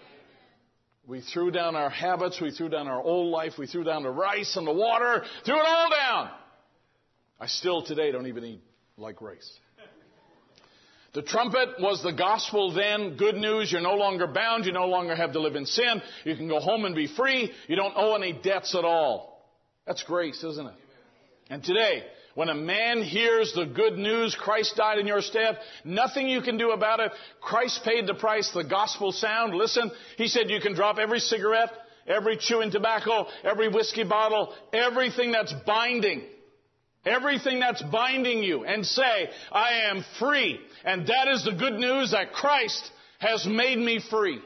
We threw down our habits. We threw down our old life. We threw down the rice and the water. Threw it all down. I still today don't even eat like rice. The trumpet was the gospel then. Good news. You're no longer bound. You no longer have to live in sin. You can go home and be free. You don't owe any debts at all. That's grace, isn't it? And today, when a man hears the good news, Christ died in your stead, nothing you can do about it. Christ paid the price, the gospel sound. Listen, he said you can drop every cigarette, every chewing tobacco, every whiskey bottle, everything that's binding. Everything that's binding you, and say, I am free. And that is the good news that Christ has made me free.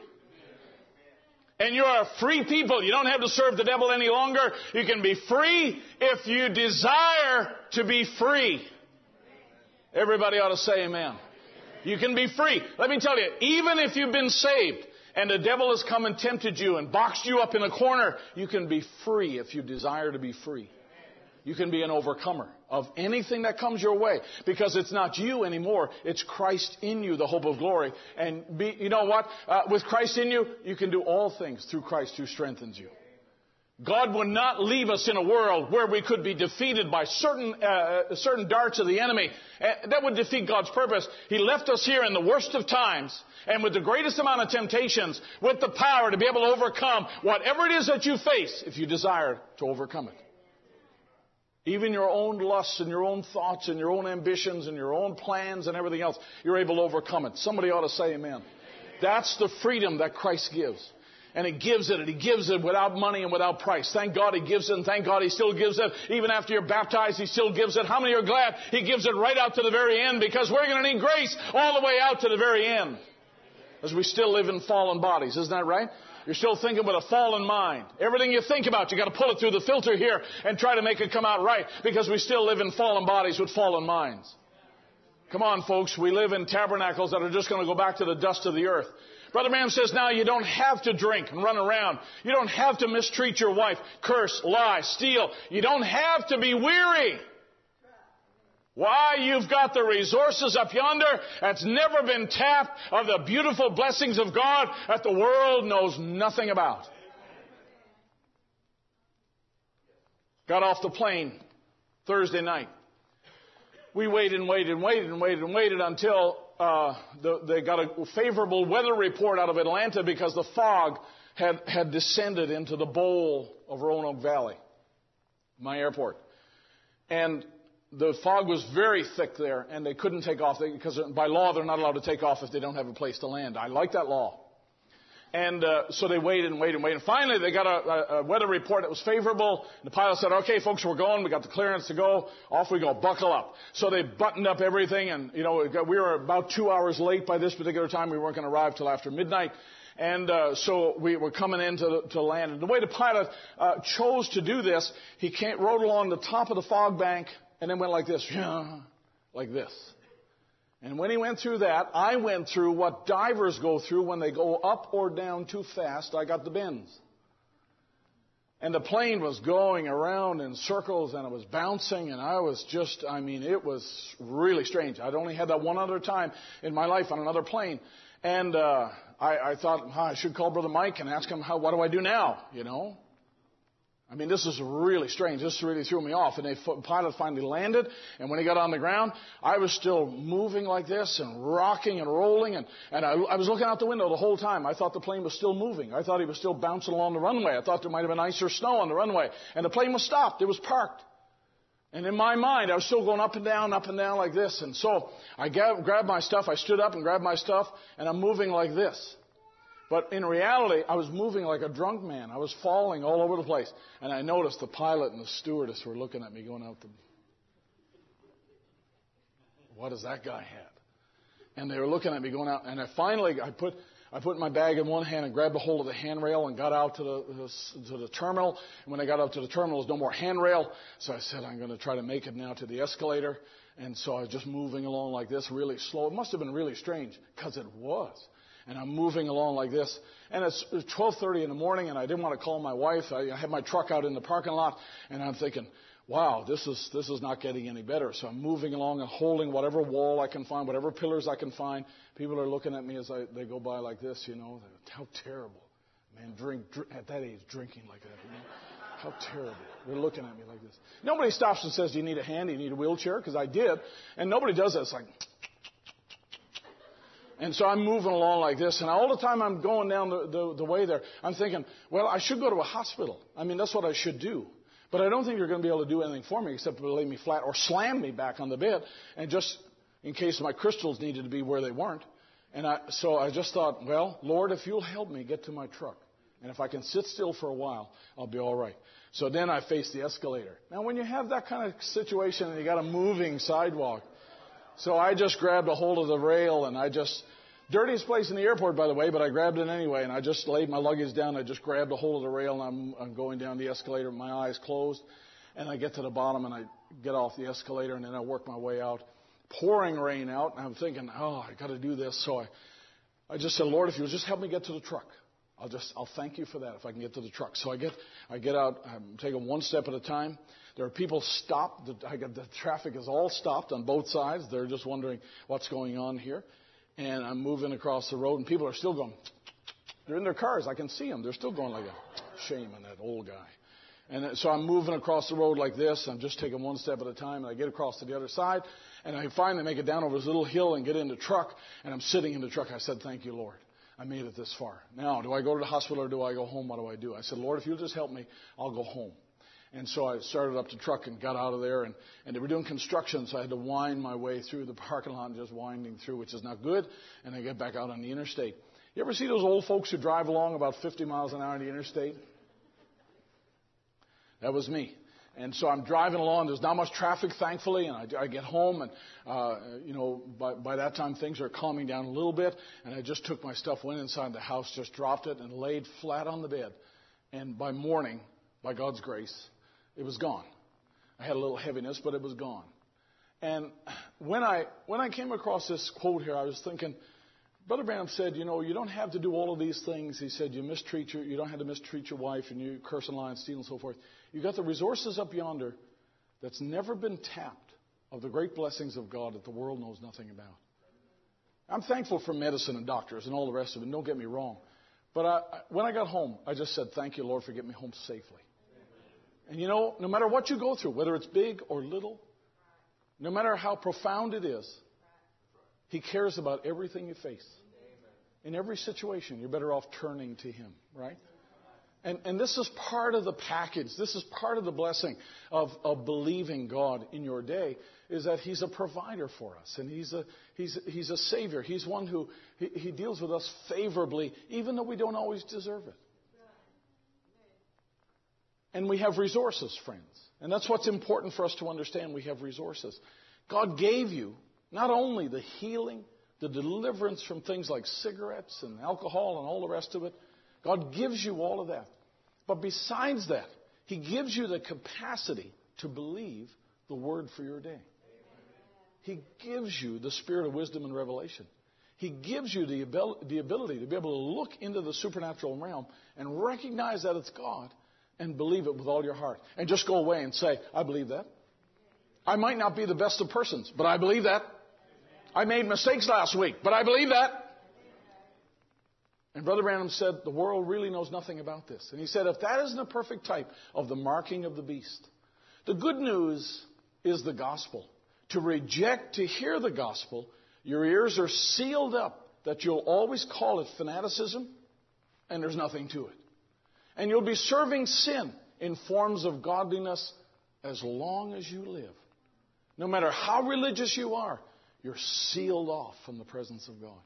And you're a free people. You don't have to serve the devil any longer. You can be free if you desire to be free. Everybody ought to say amen. You can be free. Let me tell you, even if you've been saved and the devil has come and tempted you and boxed you up in a corner, you can be free if you desire to be free. You can be an overcomer of anything that comes your way because it's not you anymore. It's Christ in you, the hope of glory. And be, you know what? Uh, with Christ in you, you can do all things through Christ who strengthens you. God would not leave us in a world where we could be defeated by certain uh, certain darts of the enemy. Uh, that would defeat God's purpose. He left us here in the worst of times and with the greatest amount of temptations, with the power to be able to overcome whatever it is that you face if you desire to overcome it. Even your own lusts and your own thoughts and your own ambitions and your own plans and everything else, you're able to overcome it. Somebody ought to say amen. Amen. That's the freedom that Christ gives. And He gives it, and He gives it without money and without price. Thank God He gives it, and thank God He still gives it. Even after you're baptized, He still gives it. How many are glad He gives it right out to the very end? Because we're going to need grace all the way out to the very end. As we still live in fallen bodies. Isn't that right? You're still thinking with a fallen mind. Everything you think about, you got to pull it through the filter here and try to make it come out right because we still live in fallen bodies with fallen minds. Come on, folks. We live in tabernacles that are just going to go back to the dust of the earth. Brother Branham says now you don't have to drink and run around. You don't have to mistreat your wife, curse, lie, steal. You don't have to be weary. Why? You've got the resources up yonder that's never been tapped of the beautiful blessings of God that the world knows nothing about. Got off the plane Thursday night. We waited and waited and waited and waited and waited until uh, the, they got a favorable weather report out of Atlanta because the fog had, had descended into the bowl of Roanoke Valley, my airport. And the fog was very thick there, and they couldn't take off because by law they're not allowed to take off if they don't have a place to land. I like that law. And uh, so they waited and waited and waited. And finally, they got a, a weather report that was favorable. And the pilot said, okay, folks, we're going. We got the clearance to go. Off we go. Buckle up. So they buttoned up everything. And, you know, we were about two hours late by this particular time. We weren't going to arrive till after midnight. And uh, so we were coming in to, to land. And the way the pilot uh, chose to do this, he came, rode along the top of the fog bank and then went like this, like this. And when he went through that, I went through what divers go through when they go up or down too fast. I got the bends. And the plane was going around in circles, and it was bouncing, and I was just, I mean, it was really strange. I'd only had that one other time in my life on another plane. And uh, I, I thought, oh, I should call Brother Mike and ask him, how, what do I do now, you know? I mean, this is really strange. This really threw me off. And the pilot finally landed. And when he got on the ground, I was still moving like this and rocking and rolling. And, and I, I was looking out the window the whole time. I thought the plane was still moving. I thought he was still bouncing along the runway. I thought there might have been ice or snow on the runway. And the plane was stopped. It was parked. And in my mind, I was still going up and down, up and down like this. And so I grabbed my stuff. I stood up and grabbed my stuff. And I'm moving like this. But in reality, I was moving like a drunk man. I was falling all over the place. And I noticed the pilot and the stewardess were looking at me going out the... What does that guy have? And they were looking at me going out. And I finally, I put I put my bag in one hand and grabbed a hold of the handrail and got out to the, to the terminal. And when I got out to the terminal, there was no more handrail. So I said, I'm going to try to make it now to the escalator. And so I was just moving along like this, really slow. It must have been really strange, because it was. And I'm moving along like this. And it's twelve thirty in the morning, and I didn't want to call my wife. I had my truck out in the parking lot, and I'm thinking, wow, this is this is not getting any better. So I'm moving along and holding whatever wall I can find, whatever pillars I can find. People are looking at me as I, they go by like this, you know. How terrible. Man, drink, drink at that age, drinking like that. You know? How terrible. They're looking at me like this. Nobody stops and says, do you need a hand? Do you need a wheelchair? Because I did. And nobody does that. It's like... And so I'm moving along like this, and all the time I'm going down the, the, the way there, I'm thinking, well, I should go to a hospital. I mean, that's what I should do. But I don't think you're going to be able to do anything for me except to lay me flat or slam me back on the bed, and just in case my crystals needed to be where they weren't. And I, so I just thought, well, Lord, if you'll help me get to my truck, and if I can sit still for a while, I'll be all right. So then I faced the escalator. Now, when you have that kind of situation and you got a moving sidewalk, so I just grabbed a hold of the rail, and I just, dirtiest place in the airport, by the way, but I grabbed it anyway, and I just laid my luggage down. I just grabbed a hold of the rail, and I'm, I'm going down the escalator with my eyes closed. And I get to the bottom, and I get off the escalator, and then I work my way out. Pouring rain out, and I'm thinking, oh, I got to do this. So I, I just said, Lord, if you'll just help me get to the truck, I'll just, I'll thank you for that if I can get to the truck. So I get, I get out, I'm taking one step at a time. There are people stopped. The, I got, the traffic is all stopped on both sides. They're just wondering what's going on here. And I'm moving across the road, and people are still going. They're in their cars. I can see them. They're still going like a shame on that old guy. And so I'm moving across the road like this. I'm just taking one step at a time, and I get across to the other side. And I finally make it down over this little hill and get in the truck. And I'm sitting in the truck. I said, thank you, Lord. I made it this far. Now, do I go to the hospital or do I go home? What do I do? I said, Lord, if you'll just help me, I'll go home. And so I started up the truck and got out of there. And, and they were doing construction, so I had to wind my way through the parking lot and just winding through, which is not good. And I get back out on the interstate. You ever see those old folks who drive along about fifty miles an hour on the interstate? That was me. And so I'm driving along. There's not much traffic, thankfully. And I, I get home, and, uh, you know, by, by that time things are calming down a little bit. And I just took my stuff, went inside the house, just dropped it, and laid flat on the bed. And by morning, by God's grace, it was gone. I had a little heaviness, but it was gone. And when I when I came across this quote here, I was thinking, Brother Branham said, you know, you don't have to do all of these things. He said, you mistreat your, you don't have to mistreat your wife, and you curse and lie and steal and so forth. You got the resources up yonder that's never been tapped of the great blessings of God that the world knows nothing about. I'm thankful for medicine and doctors and all the rest of it. Don't get me wrong. But I, when I got home, I just said, thank you, Lord, for getting me home safely. And you know, no matter what you go through, whether it's big or little, no matter how profound it is, He cares about everything you face. In every situation, you're better off turning to Him, right? And, and this is part of the package. This is part of the blessing of, of believing God in your day, is that He's a provider for us. And He's a, he's, he's a Savior. He's one who he, he deals with us favorably, even though we don't always deserve it. And we have resources, friends. And that's what's important for us to understand. We have resources. God gave you not only the healing, the deliverance from things like cigarettes and alcohol and all the rest of it. God gives you all of that. But besides that, He gives you the capacity to believe the Word for your day. He gives you the spirit of wisdom and revelation. He gives you the abil- the ability to be able to look into the supernatural realm and recognize that it's God and believe it with all your heart. And just go away and say, I believe that. I might not be the best of persons, but I believe that. I made mistakes last week, but I believe that. And Brother Branham said, the world really knows nothing about this. And he said, if that isn't a perfect type of the marking of the beast, the good news is the gospel. To reject, to hear the gospel, your ears are sealed up that you'll always call it fanaticism, and there's nothing to it. And you'll be serving sin in forms of godliness as long as you live. No matter how religious you are, you're sealed off from the presence of God.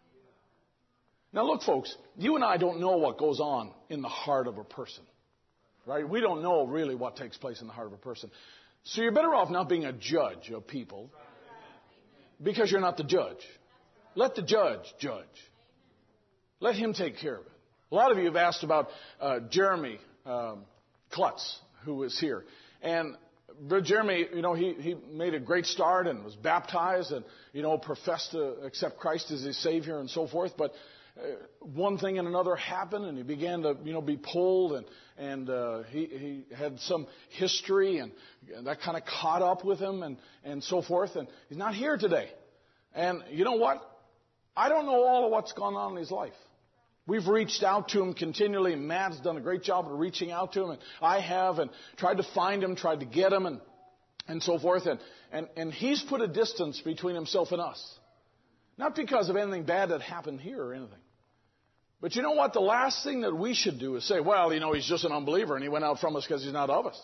Now look, folks, you and I don't know what goes on in the heart of a person. Right? We don't know really what takes place in the heart of a person. So you're better off not being a judge of people because you're not the judge. Let the judge judge. Let him take care of it. A lot of you have asked about uh, Jeremy um, Klutz, who is here. And Jeremy, you know, he, he made a great start and was baptized and, you know, professed to accept Christ as his Savior and so forth. But uh, one thing and another happened, and he began to, you know, be pulled, and and uh, he he had some history, and, and that kind of caught up with him, and and so forth. And he's not here today. And you know what? I don't know all of what's gone on in his life. We've reached out to him continually, and Matt's done a great job of reaching out to him, and I have, and tried to find him, tried to get him, and and so forth. And and and he's put a distance between himself and us, not because of anything bad that happened here or anything. But you know what? The last thing that we should do is say, well, you know, he's just an unbeliever and he went out from us because he's not of us.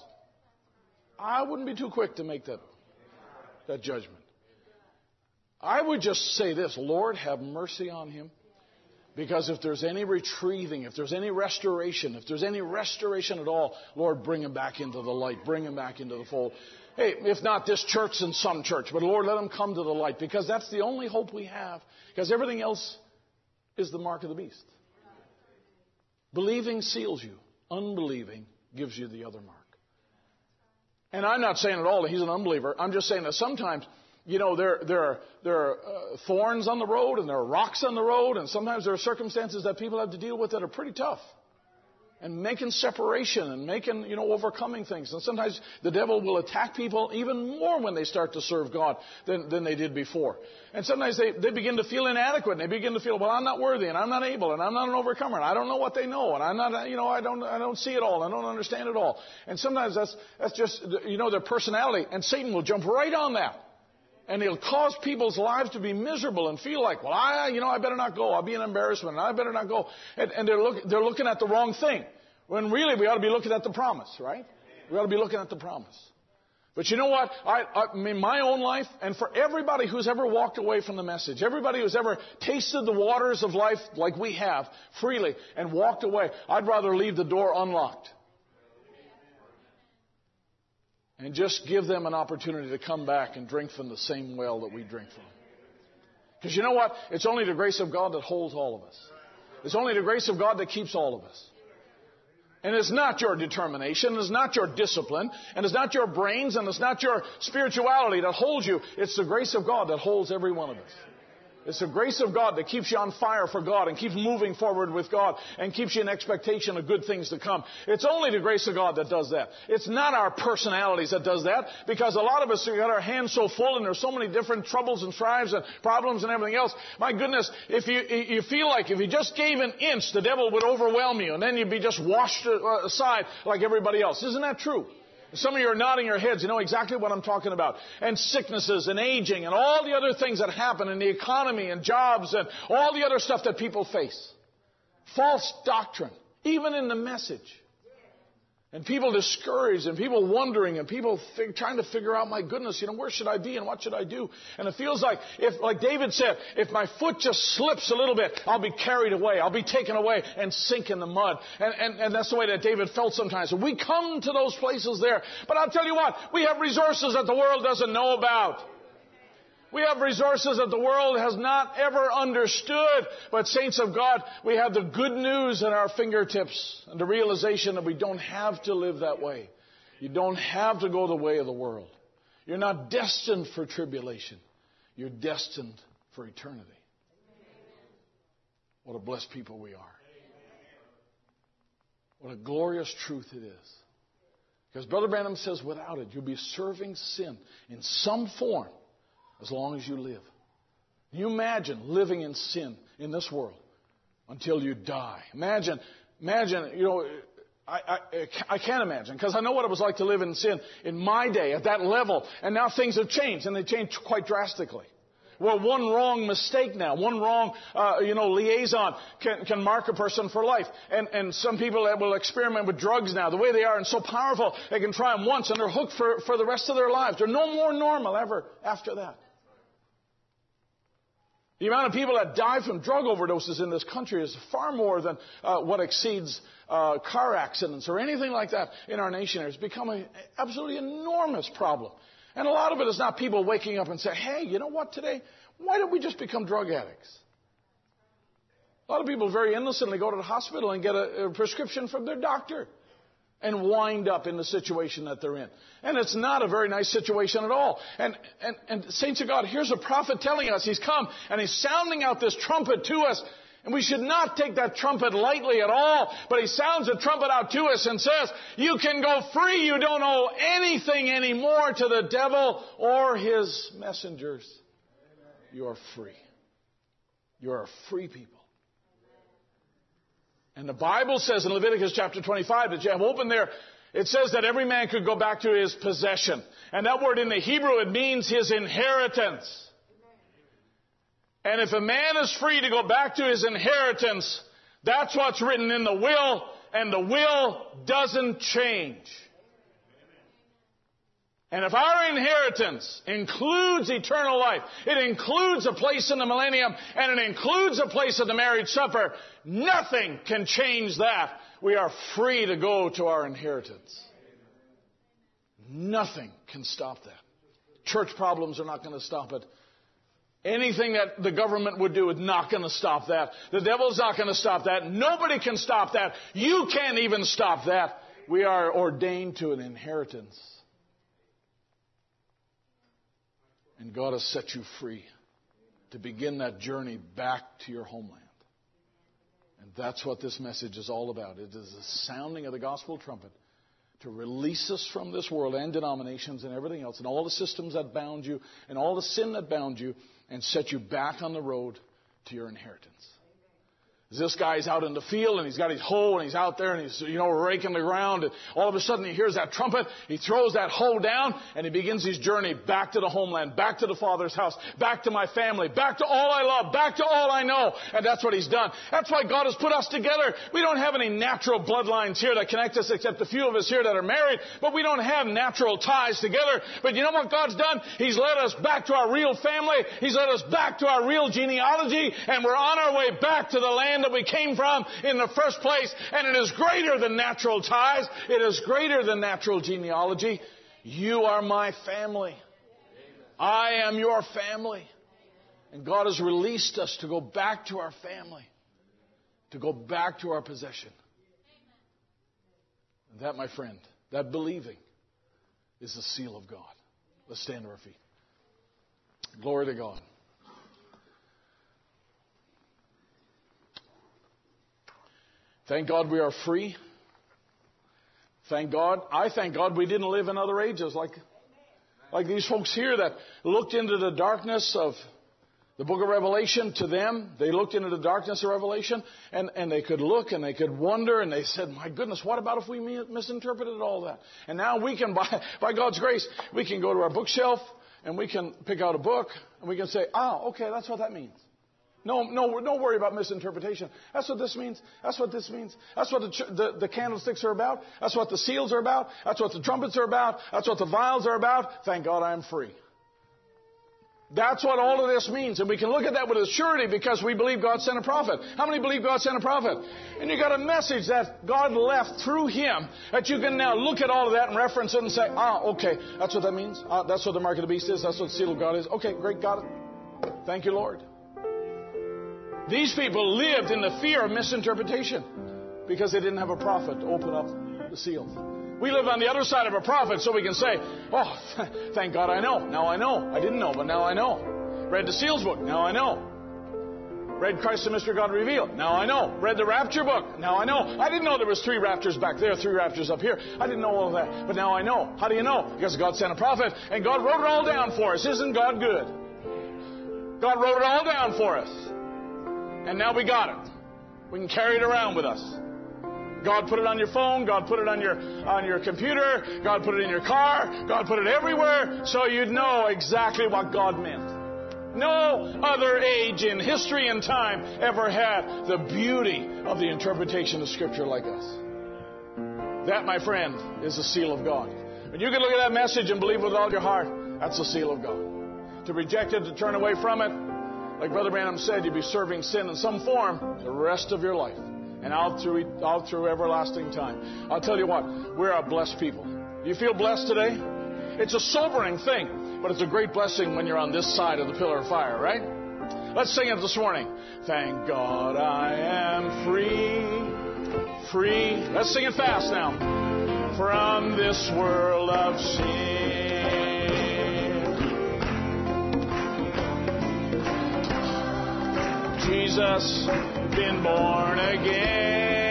I wouldn't be too quick to make that, that judgment. I would just say this, Lord, have mercy on him. Because if there's any retrieving, if there's any restoration, if there's any restoration at all, Lord, bring him back into the light. Bring him back into the fold. Hey, if not this church, then some church. But Lord, let him come to the light. Because that's the only hope we have. Because everything else is the mark of the beast. Believing seals you. Unbelieving gives you the other mark. And I'm not saying at all that he's an unbeliever. I'm just saying that sometimes, you know, there, there are, there are uh, thorns on the road and there are rocks on the road. And sometimes there are circumstances that people have to deal with that are pretty tough. And making separation and making, you know, overcoming things. And sometimes the devil will attack people even more when they start to serve God than, than they did before. And sometimes they, they begin to feel inadequate. And they begin to feel, well, I'm not worthy and I'm not able and I'm not an overcomer and I don't know what they know and I'm not, you know, I don't, I don't see it all. I don't understand it all. And sometimes that's, that's just, you know, their personality. And Satan will jump right on that. And he'll cause people's lives to be miserable and feel like, well, I, you know, I better not go. I'll be an embarrassment. And I better not go. And, and they're, look, they're looking at the wrong thing. When really we ought to be looking at the promise, right? We ought to be looking at the promise. But you know what? I, I mean, my own life, and for everybody who's ever walked away from the message, everybody who's ever tasted the waters of life like we have freely and walked away, I'd rather leave the door unlocked. And just give them an opportunity to come back and drink from the same well that we drink from. Because you know what? It's only the grace of God that holds all of us. It's only the grace of God that keeps all of us. And it's not your determination, it's not your discipline, and it's not your brains, and it's not your spirituality that holds you. It's the grace of God that holds every one of us. It's the grace of God that keeps you on fire for God and keeps moving forward with God and keeps you in expectation of good things to come. It's only the grace of God that does that. It's not our personalities that does that, because a lot of us have got our hands so full and there's so many different troubles and strives and problems and everything else. My goodness, if you, you feel like if you just gave an inch, the devil would overwhelm you and then you'd be just washed aside like everybody else. Isn't that true? Some of you are nodding your heads. You know exactly what I'm talking about. And sicknesses and aging and all the other things that happen in the economy and jobs and all the other stuff that people face. False doctrine, even in the message. And people discouraged and people wondering and people fig- trying to figure out, my goodness, you know, where should I be and what should I do? And it feels like, if, like David said, if my foot just slips a little bit, I'll be carried away. I'll be taken away and sink in the mud. And, and, and that's the way that David felt sometimes. And we come to those places there. But I'll tell you what, we have resources that the world doesn't know about. We have resources that the world has not ever understood. But saints of God, we have the good news at our fingertips and the realization that we don't have to live that way. You don't have to go the way of the world. You're not destined for tribulation. You're destined for eternity. What a blessed people we are. What a glorious truth it is. Because Brother Branham says without it, you'll be serving sin in some form. As long as you live. Can you imagine living in sin in this world until you die. Imagine, imagine, you know, I, I, I can't imagine, because I know what it was like to live in sin in my day at that level. And now things have changed, and they changed quite drastically. Well, one wrong mistake now, one wrong, uh, you know, liaison can, can mark a person for life. And, and some people will experiment with drugs now. The way they are and so powerful, they can try them once and they're hooked for, for the rest of their lives. They're no more normal ever after that. The amount of people that die from drug overdoses in this country is far more than uh, what exceeds uh, car accidents or anything like that in our nation. It's become an absolutely enormous problem. And a lot of it is not people waking up and saying, hey, you know what today? Why don't we just become drug addicts? A lot of people very innocently go to the hospital and get a, a prescription from their doctor and wind up in the situation that they're in. And it's not a very nice situation at all. And, and, and saints of God, here's a prophet telling us he's come and he's sounding out this trumpet to us. And we should not take that trumpet lightly at all. But he sounds a trumpet out to us and says, you can go free. You don't owe anything anymore to the devil or his messengers. You are free. You are a free people. And the Bible says in Leviticus chapter twenty-five that you have open there, it says that every man could go back to his possession. And that word in the Hebrew, it means his inheritance. And if a man is free to go back to his inheritance, that's what's written in the will, and the will doesn't change. And if our inheritance includes eternal life, it includes a place in the millennium, and it includes a place at the marriage supper, nothing can change that. We are free to go to our inheritance. Nothing can stop that. Church problems are not going to stop it. Anything that the government would do is not going to stop that. The devil's not going to stop that. Nobody can stop that. You can't even stop that. We are ordained to an inheritance. And God has set you free to begin that journey back to your homeland. And that's what this message is all about. It is the sounding of the gospel trumpet to release us from this world and denominations and everything else and all the systems that bound you and all the sin that bound you and set you back on the road to your inheritance. This guy's out in the field and he's got his hoe and he's out there and he's, you know, raking the ground, and all of a sudden he hears that trumpet, he throws that hoe down and he begins his journey back to the homeland, back to the Father's house, back to my family, back to all I love, back to all I know. And that's what he's done. That's why God has put us together. We don't have any natural bloodlines here that connect us except a few of us here that are married, but we don't have natural ties together. But you know what God's done? He's led us back to our real family. He's led us back to our real genealogy, and we're on our way back to the land that we came from in the first place. And it is greater than natural ties. It is greater than natural genealogy. You are my family. I am your family. And God has released us to go back to our family, to go back to our possession. And that, my friend, that believing is the seal of God. Let's stand to our feet. Glory to God. Thank God we are free. Thank God. I thank God we didn't live in other ages like, like these folks here that looked into the darkness of the book of Revelation. To them, they looked into the darkness of Revelation, and, and they could look and they could wonder, and they said, my goodness, what about if we misinterpreted all that? And now we can, by, by God's grace, we can go to our bookshelf and we can pick out a book and we can say, ah, okay, that's what that means. No, no, don't worry about misinterpretation. That's what this means. That's what this means. That's what the, the, the candlesticks are about. That's what the seals are about. That's what the trumpets are about. That's what the vials are about. Thank God I am free. That's what all of this means. And we can look at that with a surety because we believe God sent a prophet. How many believe God sent a prophet? And you got a message that God left through him that you can now look at all of that and reference it and say, ah, okay, that's what that means. Ah, that's what the mark of the beast is. That's what the seal of God is. Okay, great, got it. Thank you, Lord. These people lived in the fear of misinterpretation because they didn't have a prophet to open up the seals. We live on the other side of a prophet so we can say, oh, thank God I know. Now I know. I didn't know, but now I know. Read the seals book. Now I know. Read Christ the Mystery God Revealed. Now I know. Read the rapture book. Now I know. I didn't know there was three raptures back there, three raptures up here. I didn't know all of that. But now I know. How do you know? Because God sent a prophet and God wrote it all down for us. Isn't God good? God wrote it all down for us. And now we got it. We can carry it around with us. God put it on your phone. God put it on your on your computer. God put it in your car. God put it everywhere so you'd know exactly what God meant. No other age in history and time ever had the beauty of the interpretation of Scripture like us. That, my friend, is the seal of God. When you can look at that message and believe with all your heart, that's the seal of God. To reject it, to turn away from it, like Brother Branham said, you'd be serving sin in some form the rest of your life. And out through, out through everlasting time. I'll tell you what, we're a blessed people. Do you feel blessed today? It's a sobering thing, but it's a great blessing when you're on this side of the pillar of fire, right? Let's sing it this morning. Thank God I am free, free. Let's sing it fast now. From this world of sin. Jesus, been born again.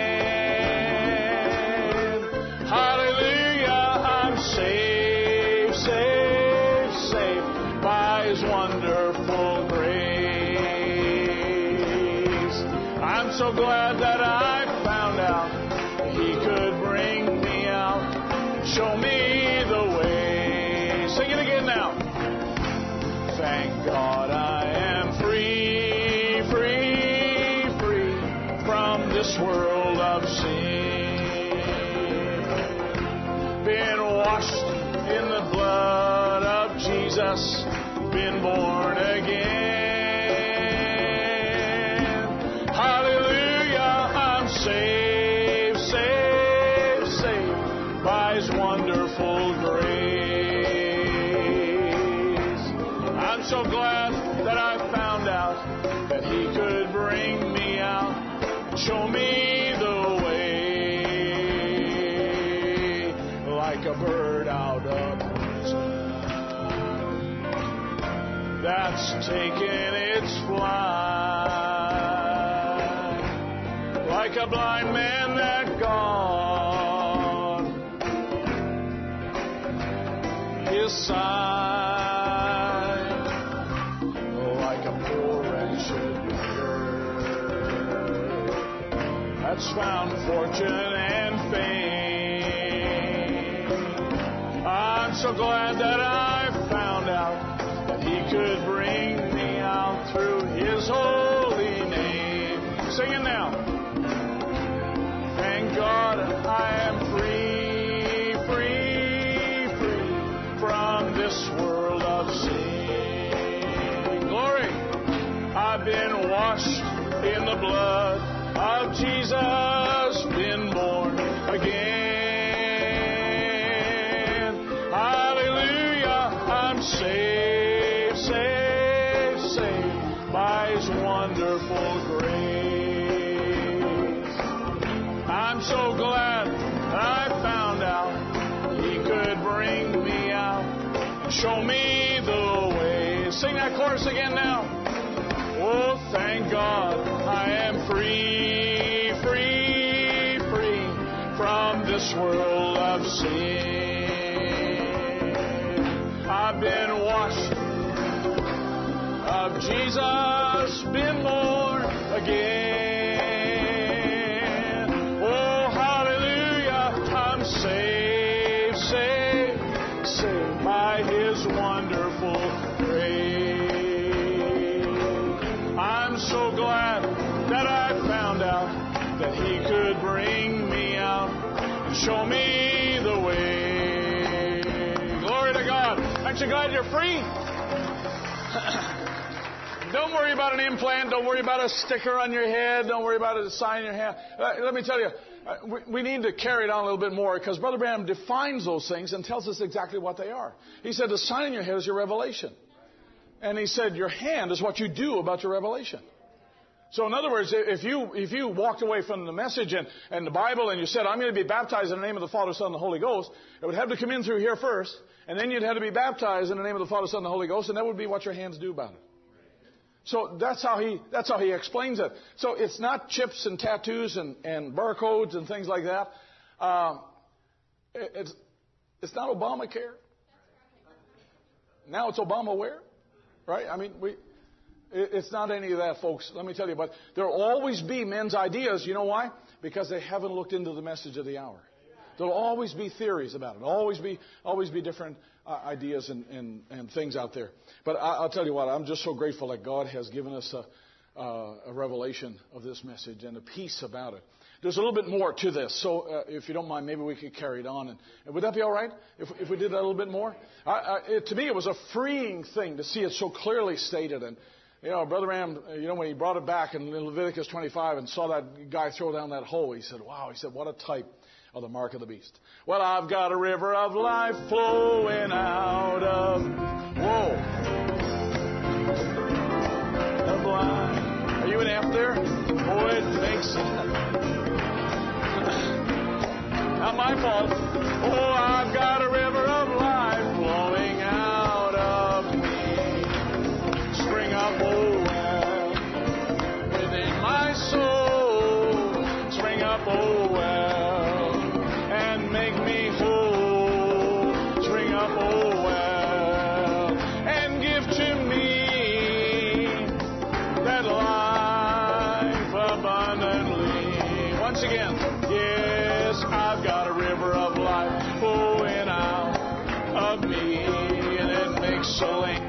Hallelujah, I'm saved, saved, saved by His wonderful grace. I'm so glad that I found out He could bring me out and show me the way. Sing it again now. Thank God I am free. This world of sin, been washed in the blood of Jesus, been born again. Hallelujah, I'm saved, saved, saved by His wonderful grace. I'm so glad that I found out that He could bring me out. Show me the way, like a bird out of prison that's taken its flight, like a blind man that God His sight, like a poor wretched that's found fortune and fame. I'm so glad that I found out that He could bring me out through His holy name. Sing it now. Thank God I am free, free, free from this world of sin. Glory. I've been washed in the blood of Jesus, been born again. Hallelujah, I'm saved, saved, saved by His wonderful grace. I'm so glad that I found out He could bring me out and show me the way. Sing that chorus again now. Oh, thank God I am free, free, free from this world of sin. I've been washed of Jesus, been born again. Oh, hallelujah, I'm saved, saved, saved by His wonderful grace. I'm so glad that I found out that He could bring me out and show me the way. Glory to God. Aren't you glad you're free? Don't worry about an implant. Don't worry about a sticker on your head. Don't worry about a sign in your hand. Uh, let me tell you, uh, we, we need to carry it on a little bit more because Brother Branham defines those things and tells us exactly what they are. He said the sign in your head is your revelation. And he said your hand is what you do about your revelation. So in other words, if you if you walked away from the message and, and the Bible and you said, I'm going to be baptized in the name of the Father, Son, and the Holy Ghost, it would have to come in through here first, and then you'd have to be baptized in the name of the Father, Son, and the Holy Ghost, and that would be what your hands do about it. So that's how he that's how he explains it. So it's not chips and tattoos and, and barcodes and things like that. Uh, it, it's it's not Obamacare. Now it's Obamaware, right? I mean, we It's not any of that, folks. Let me tell you. But there'll always be men's ideas. You know why? Because they haven't looked into the message of the hour. There'll always be theories about it. Always be, always be different uh, ideas and, and, and things out there. But I, I'll tell you what. I'm just so grateful that God has given us a, uh, a revelation of this message and a peace about it. There's a little bit more to this. So uh, if you don't mind, maybe we could carry it on. And, and would that be all right if, if we did that a little bit more? I, I, it, to me, it was a freeing thing to see it so clearly stated. And, you know, Brother Ram, you know, when he brought it back in Leviticus twenty-five and saw that guy throw down that hole, he said, wow, he said, what a type of the mark of the beast. Well, I've got a river of life flowing out of, whoa, of life. Are you an F there? Oh, it makes not my fault. Oh, I've got a river of life flowing out of me. Spring up, oh well, within my soul. Spring up, oh well, and make me whole. Spring up, oh well, and give to me that life abundantly. Once again, yes, I've got a river of life flowing out of me, and it makes a link.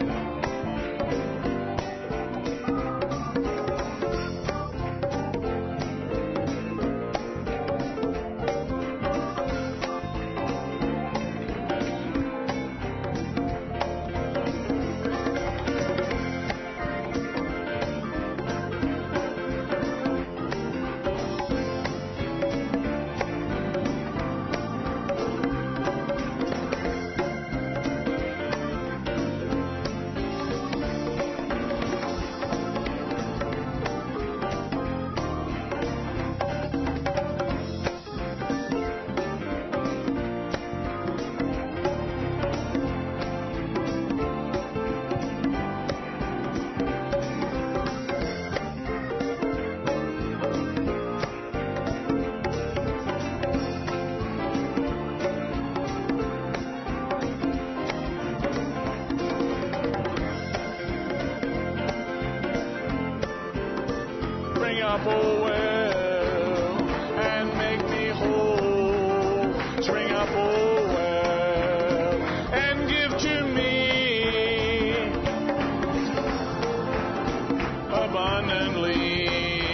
Up, oh well, and make me whole. Spring up, oh well, and give to me abundantly.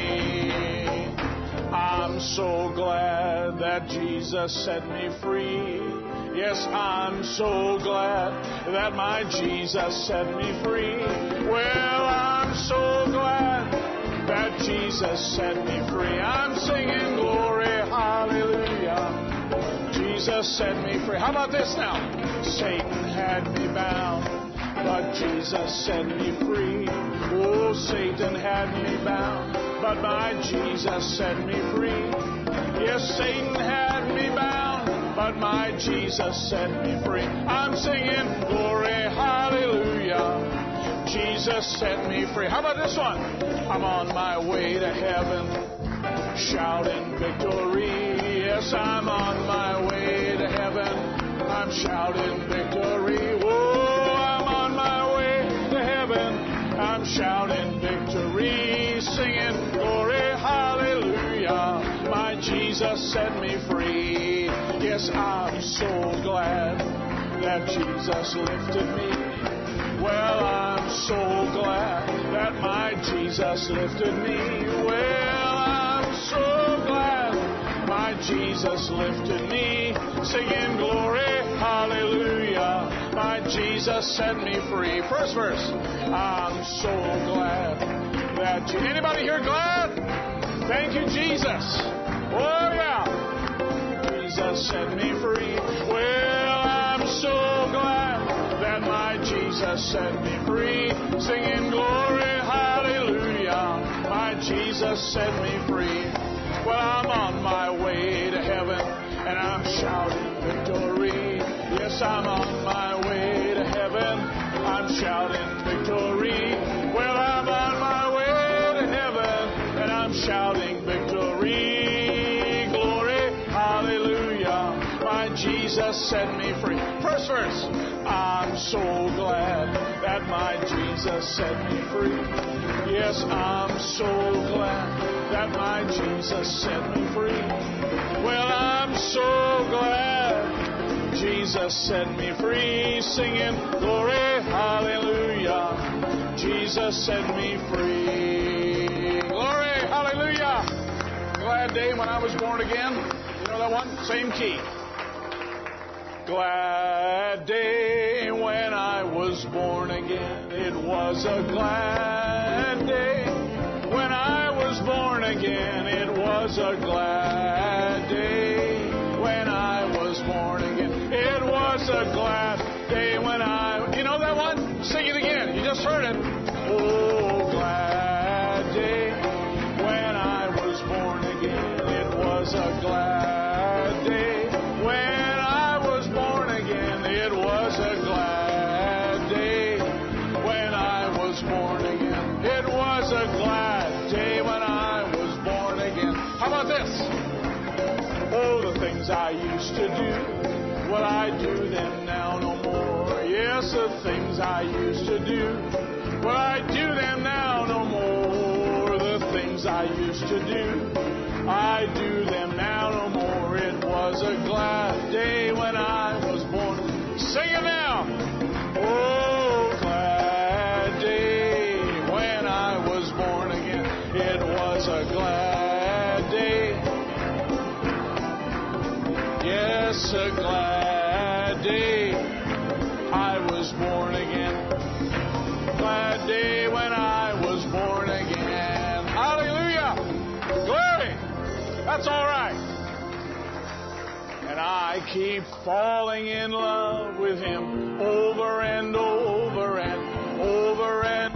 I'm so glad that Jesus set me free. Yes, I'm so glad that my Jesus set me free. Well, I'm so glad that Jesus set me free. I'm singing glory, hallelujah. Jesus set me free. How about this now? Satan had me bound, but Jesus set me free. Oh, Satan had me bound, but my Jesus set me free. Yes, Satan had me bound, but my Jesus set me free. I'm singing glory, hallelujah. Jesus set me free. How about this one? I'm on my way to heaven, shouting victory. Yes, I'm on my way to heaven. I'm shouting victory. Oh, I'm on my way to heaven. I'm shouting victory, singing glory, hallelujah. My Jesus set me free. Yes, I'm so glad that Jesus lifted me. Well, I'm so glad that my Jesus lifted me. Well, I'm so glad my Jesus lifted me. Singing glory, hallelujah. My Jesus set me free. First verse. I'm so glad that you... Anybody here glad? Thank you, Jesus. Oh, yeah. Jesus set me free. Well, I'm so glad that my Jesus set me free. Singing glory, hallelujah. My Jesus set me free. Well, I'm on my way to heaven, and I'm shouting victory. Yes, I'm on my way to heaven. I'm shouting victory. Well, I'm on my way to heaven, and I'm shouting victory. Glory, hallelujah. My Jesus set me free. First verse. I'm so glad that that my Jesus set me free. Yes, I'm so glad that my Jesus set me free. Well, I'm so glad Jesus set me free. Singing, glory, hallelujah. Jesus set me free. Glory, hallelujah. Glad day when I was born again. You know that one? Same key. Glad day when I was born again. It was a glad day when I was born again. It was a glad day when I was born again. It was a glad day when I... You know that one? Sing it again. You just heard it. Oh, glad day when I was born again. It was a glad day when I was born again. It was a glad day when I was born again. It was a glad day when I was born again. How about this? Oh, the things I used to do, well, I do them now no more. Yes, the things I used to do, well, I do them now no more. The things I used to do, I do them now no more. It was a glad day when I was born. Sing it now. Oh, glad day when I was born again. It was a glad day. Yes, a glad day I was born again. Glad day when I was born again. Hallelujah. Glory. That's all right. And I keep falling in love with Him over and over and over and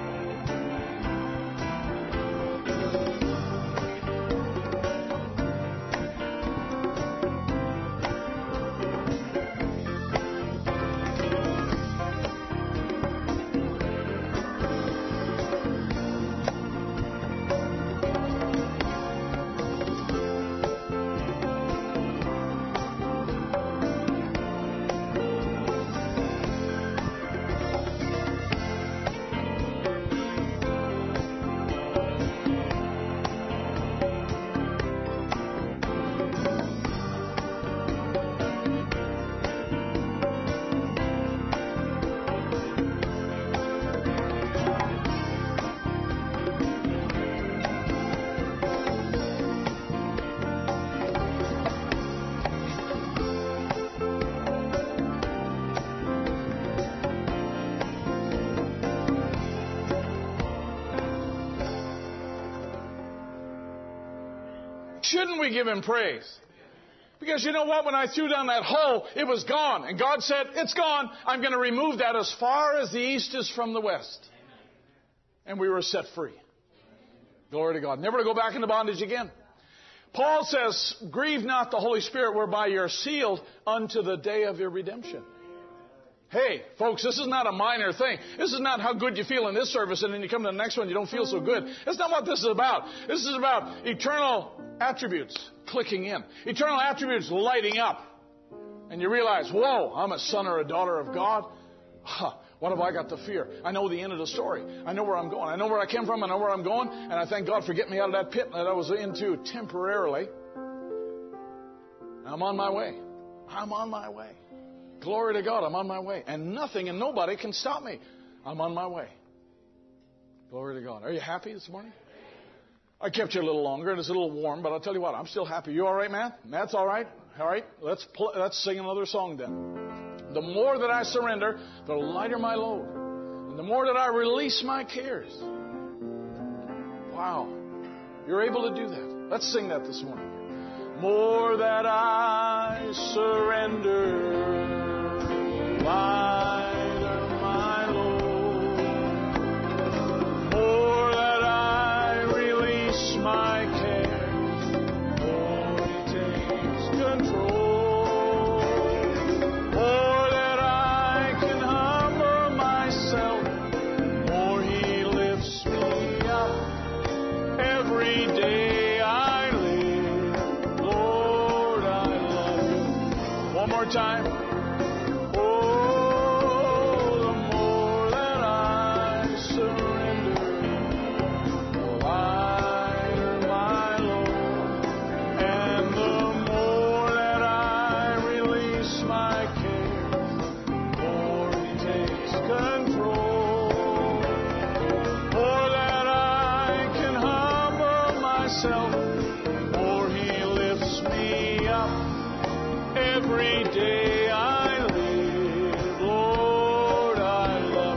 shouldn't we give Him praise? Because you know what? When I threw down that hole, it was gone. And God said, it's gone. I'm going to remove that as far as the east is from the west. And we were set free. Glory to God. Never to go back into bondage again. Paul says, grieve not the Holy Spirit whereby you're sealed unto the day of your redemption. Hey, folks, this is not a minor thing. This is not how good you feel in this service and then you come to the next one, you don't feel so good. That's not what this is about. This is about eternal attributes clicking in. Eternal attributes lighting up. And you realize, whoa, I'm a son or a daughter of God. Huh, what have I got to fear? I know the end of the story. I know where I'm going. I know where I came from. I know where I'm going. And I thank God for getting me out of that pit that I was into temporarily. I'm on my way. I'm on my way. Glory to God, I'm on my way. And nothing and nobody can stop me. I'm on my way. Glory to God. Are you happy this morning? I kept you a little longer, and it's a little warm, but I'll tell you what, I'm still happy. You all right, man? Matt's all right? All right, let's pl- let's sing another song then. The more that I surrender, the lighter my load. And the more that I release my cares. Wow. You're able to do that. Let's sing that this morning. More that I surrender, lighter my load. More that I release my cares, more He takes control. More that I can humble myself, more He lifts me up. Every day I live, Lord, I love You. One more time. Oh, the more that control. For that I can humble myself, for He lifts me up every day I live. Lord, I love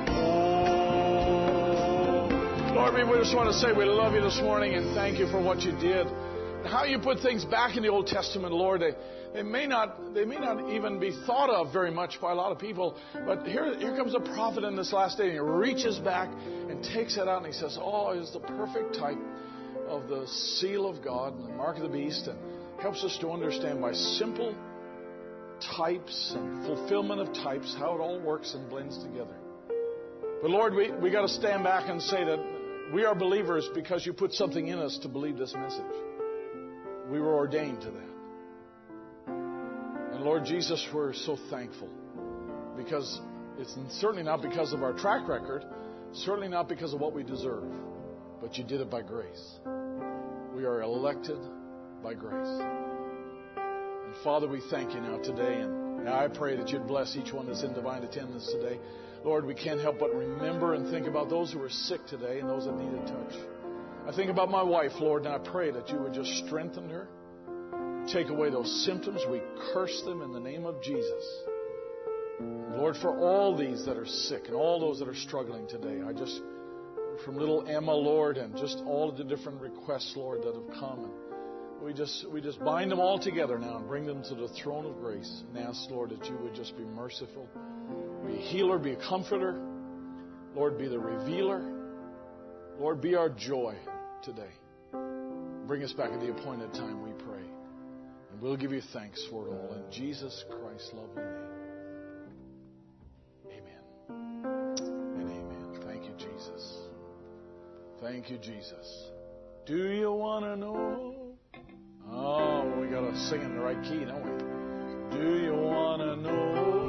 you. Oh. Lord, we just want to say we love you this morning and thank you for what you did. How you put things back in the Old Testament, Lord, they, they may not they may not even be thought of very much by a lot of people. But here, here comes a prophet in this last day, and he reaches back and takes it out, and he says, oh, it's the perfect type of the seal of God and the mark of the beast, and helps us to understand by simple types and fulfillment of types how it all works and blends together. But Lord, we, we got to stand back and say that we are believers because you put something in us to believe this message. We were ordained to that. And Lord Jesus, we're so thankful because it's certainly not because of our track record, certainly not because of what we deserve, but you did it by grace. We are elected by grace. And Father, we thank you now today, and now I pray that you'd bless each one that's in divine attendance today. Lord, we can't help but remember and think about those who are sick today and those that need a touch. I think about my wife, Lord, and I pray that you would just strengthen her, take away those symptoms. We curse them in the name of Jesus. Lord, for all these that are sick and all those that are struggling today, I just, from little Emma, Lord, and just all of the different requests, Lord, that have come, and we just we just bind them all together now and bring them to the throne of grace and ask, Lord, that you would just be merciful, be a healer, be a comforter, Lord, be the revealer, Lord, be our joy today. Bring us back at the appointed time, we pray. And we'll give you thanks for it all. In Jesus Christ's lovely name. Amen. And amen. Thank you, Jesus. Thank you, Jesus. Do you want to know? Oh, we got to sing in the right key, don't we? Do you want to know?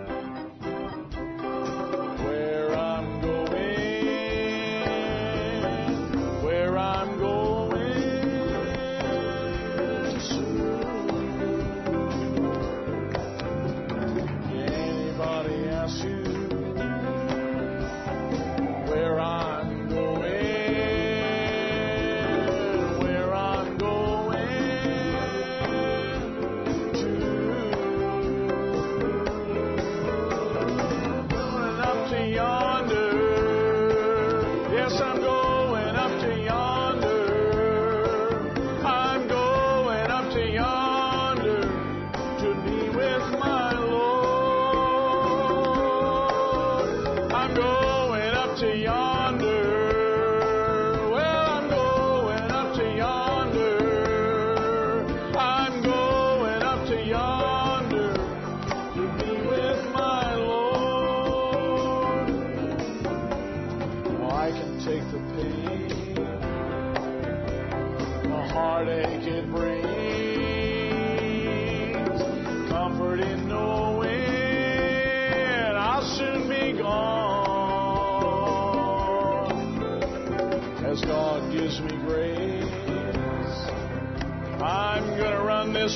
This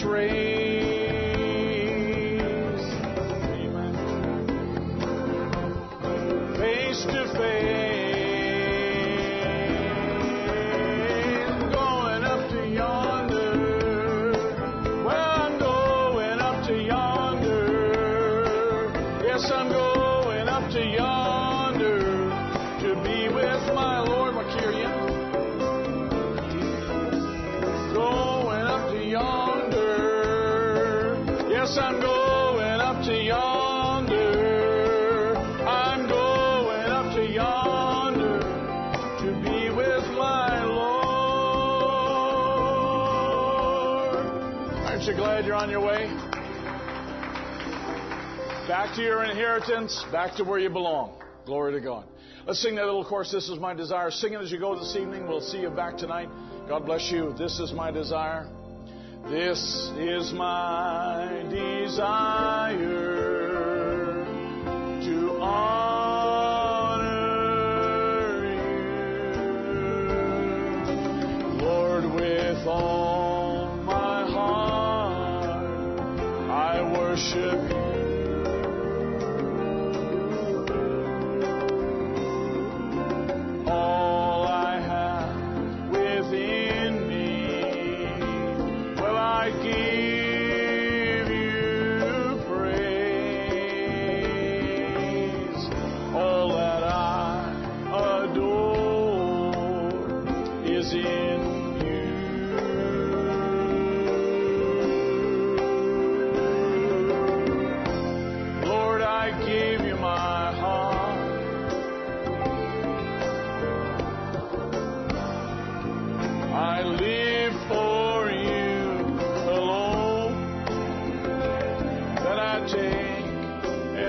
race, amen. Face to face, going up to yonder. Well, I'm going up to yonder. Yes, I'm going up to yonder to be with my Lord. What key are you in? Going up to yonder. Yes, I'm going up to yonder. I'm going up to yonder to be with my Lord. Aren't you glad you're on your way? Back to your inheritance, back to where you belong. Glory to God. Let's sing that little chorus, This Is My Desire. Sing it as you go this evening. We'll see you back tonight. God bless you. This is my desire. This is my desire, to honor you, Lord, with all my heart. I worship you.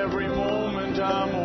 every moment I'm